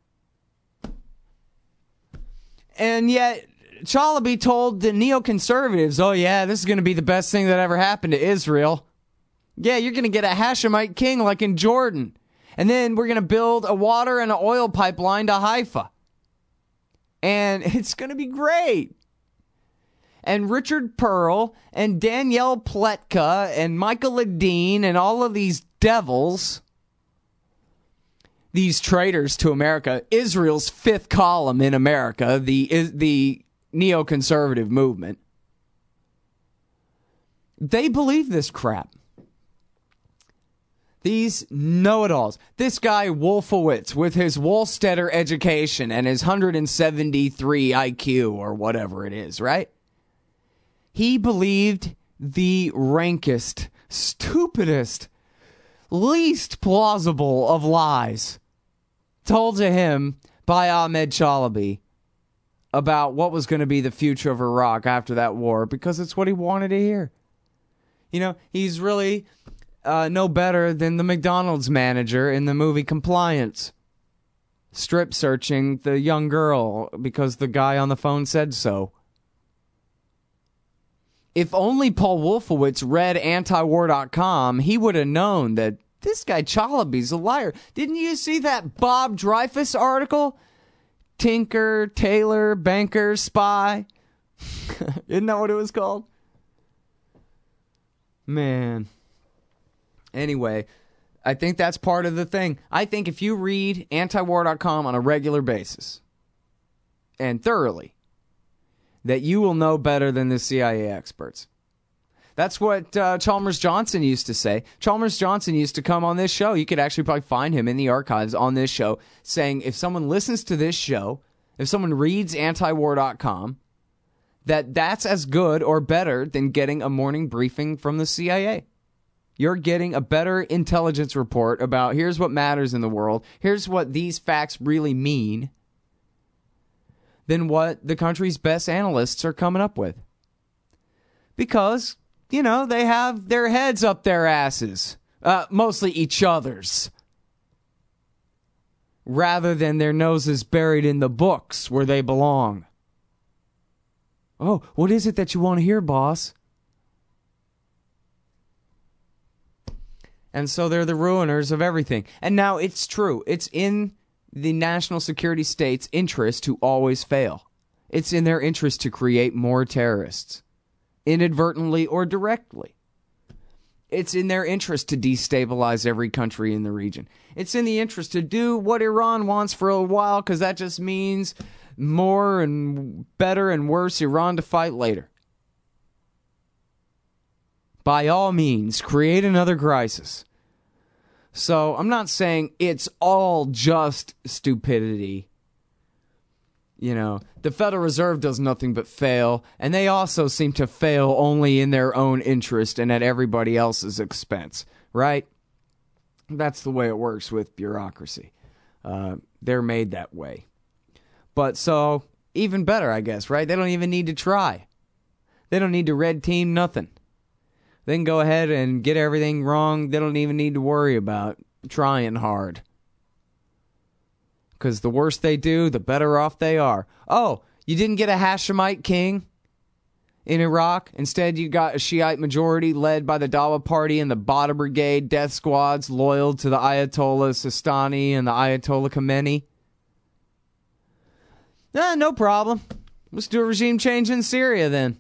And yet, Chalabi told the neoconservatives, oh yeah, this is going to be the best thing that ever happened to Israel. Yeah, you're going to get a Hashemite king like in Jordan. And then we're going to build a water and an oil pipeline to Haifa. And it's going to be great. And Richard Pearl and Danielle Pletka and Michael Ledeen and all of these devils, these traitors to America, Israel's fifth column in America, the neoconservative movement, they believe this crap. These know-it-alls. This guy Wolfowitz with his Wohlstetter education and his 173 IQ or whatever it is, right? He believed the rankest, stupidest, least plausible of lies told to him by Ahmed Chalabi about what was going to be the future of Iraq after that war, because it's what he wanted to hear. You know, he's really no better than the McDonald's manager in the movie Compliance, strip searching the young girl because the guy on the phone said so. If only Paul Wolfowitz read antiwar.com, he would have known that this guy Chalabi's a liar. Didn't you see that Bob Dreyfus article? Tinker, Tailor, Banker, Spy. Isn't that what it was called? Man. Anyway, I think that's part of the thing. I think if you read antiwar.com on a regular basis and thoroughly, that you will know better than the CIA experts. That's what Chalmers Johnson used to say. Chalmers Johnson used to come on this show. You could actually probably find him in the archives on this show saying if someone listens to this show, if someone reads antiwar.com, that's as good or better than getting a morning briefing from the CIA. You're getting a better intelligence report about here's what matters in the world, here's what these facts really mean, than what the country's best analysts are coming up with. Because, you know, they have their heads up their asses, mostly each other's, rather than their noses buried in the books where they belong. Oh, what is it that you want to hear, boss? And so they're the ruiners of everything. And now it's true. It's in the national security state's interest to always fail. It's in their interest to create more terrorists, inadvertently or directly. It's in their interest to destabilize every country in the region. It's in the interest to do what Iran wants for a while, because that just means more and better and worse Iran to fight later. By all means, create another crisis. So I'm not saying it's all just stupidity. You know, the Federal Reserve does nothing but fail, and they also seem to fail only in their own interest and at everybody else's expense, right? That's the way it works with bureaucracy. They're made that way. But so, even better, I guess, right? They don't even need to try. They don't need to red team nothing. They can go ahead and get everything wrong. They don't even need to worry about trying hard. Because the worse they do, the better off they are. Oh, you didn't get a Hashemite king in Iraq? Instead, you got a Shiite majority led by the Dawa Party and the Bada Brigade death squads loyal to the Ayatollah Sistani and the Ayatollah Khamenei? No problem. Let's do a regime change in Syria then.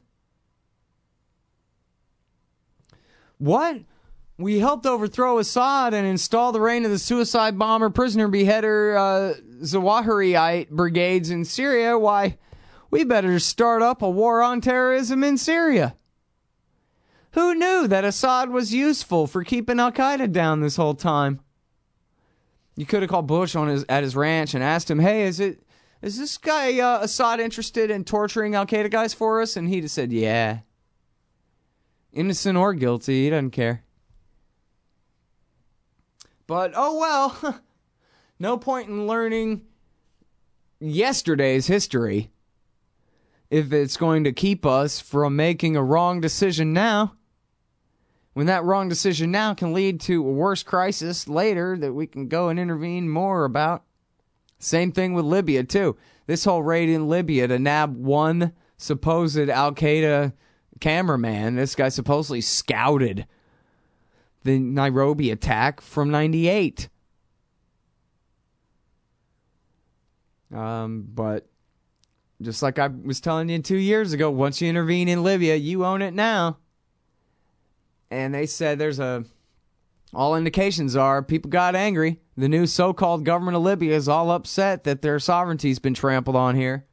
What? We helped overthrow Assad and install the reign of the suicide bomber, prisoner beheader, Zawahiriite brigades in Syria. Why, we better start up a war on terrorism in Syria. Who knew that Assad was useful for keeping Al-Qaeda down this whole time? You could have called Bush at his ranch and asked him, hey, is this guy Assad interested in torturing Al-Qaeda guys for us? And he'd have said, yeah. Innocent or guilty, he doesn't care. But, oh well, no point in learning yesterday's history if it's going to keep us from making a wrong decision now. When that wrong decision now can lead to a worse crisis later that we can go and intervene more about. Same thing with Libya, too. This whole raid in Libya to nab one supposed Al-Qaeda cameraman. This guy supposedly scouted the Nairobi attack from 98. But just like I was telling you 2 years ago, once you intervene in Libya, you own it now. And they said all indications are people got angry. The new so-called government of Libya is all upset that their sovereignty's been trampled on here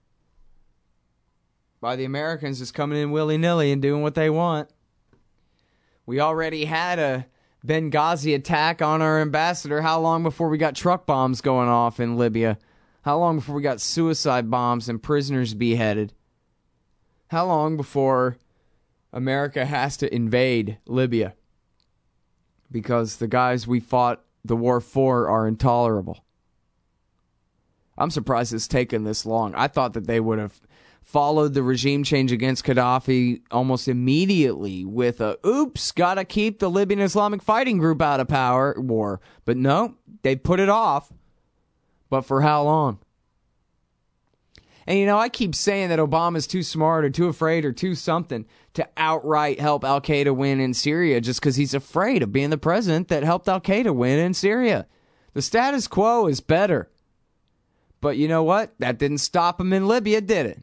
by the Americans just coming in willy-nilly and doing what they want. We already had a Benghazi attack on our ambassador? How long before we got truck bombs going off in Libya? How long before we got suicide bombs and prisoners beheaded? How long before America has to invade Libya? Because the guys we fought the war for are intolerable. I'm surprised it's taken this long. I thought that they would have followed the regime change against Gaddafi almost immediately with a, oops, gotta keep the Libyan Islamic Fighting Group out of power war. But no, they put it off. But for how long? And, you know, I keep saying that Obama's too smart or too afraid or too something to outright help Al-Qaeda win in Syria just because he's afraid of being the president that helped Al-Qaeda win in Syria. The status quo is better. But you know what? That didn't stop him in Libya, did it?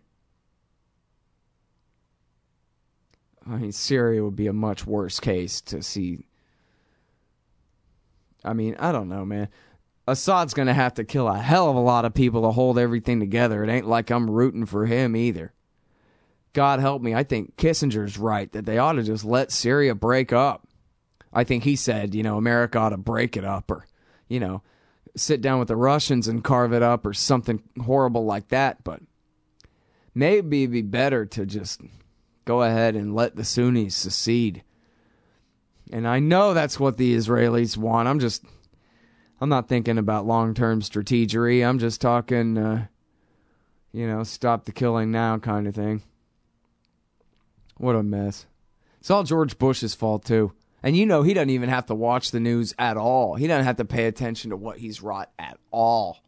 I mean, Syria would be a much worse case to see. I mean, I don't know, man. Assad's going to have to kill a hell of a lot of people to hold everything together. It ain't like I'm rooting for him either. God help me, I think Kissinger's right that they ought to just let Syria break up. I think he said, you know, America ought to break it up or, you know, sit down with the Russians and carve it up or something horrible like that. But maybe it'd be better to just go ahead and let the Sunnis secede. And I know that's what the Israelis want. I'm not thinking about long-term strategery. I'm just talking, stop the killing now kind of thing. What a mess. It's all George Bush's fault, too. And you know he doesn't even have to watch the news at all. He doesn't have to pay attention to what he's wrought at all.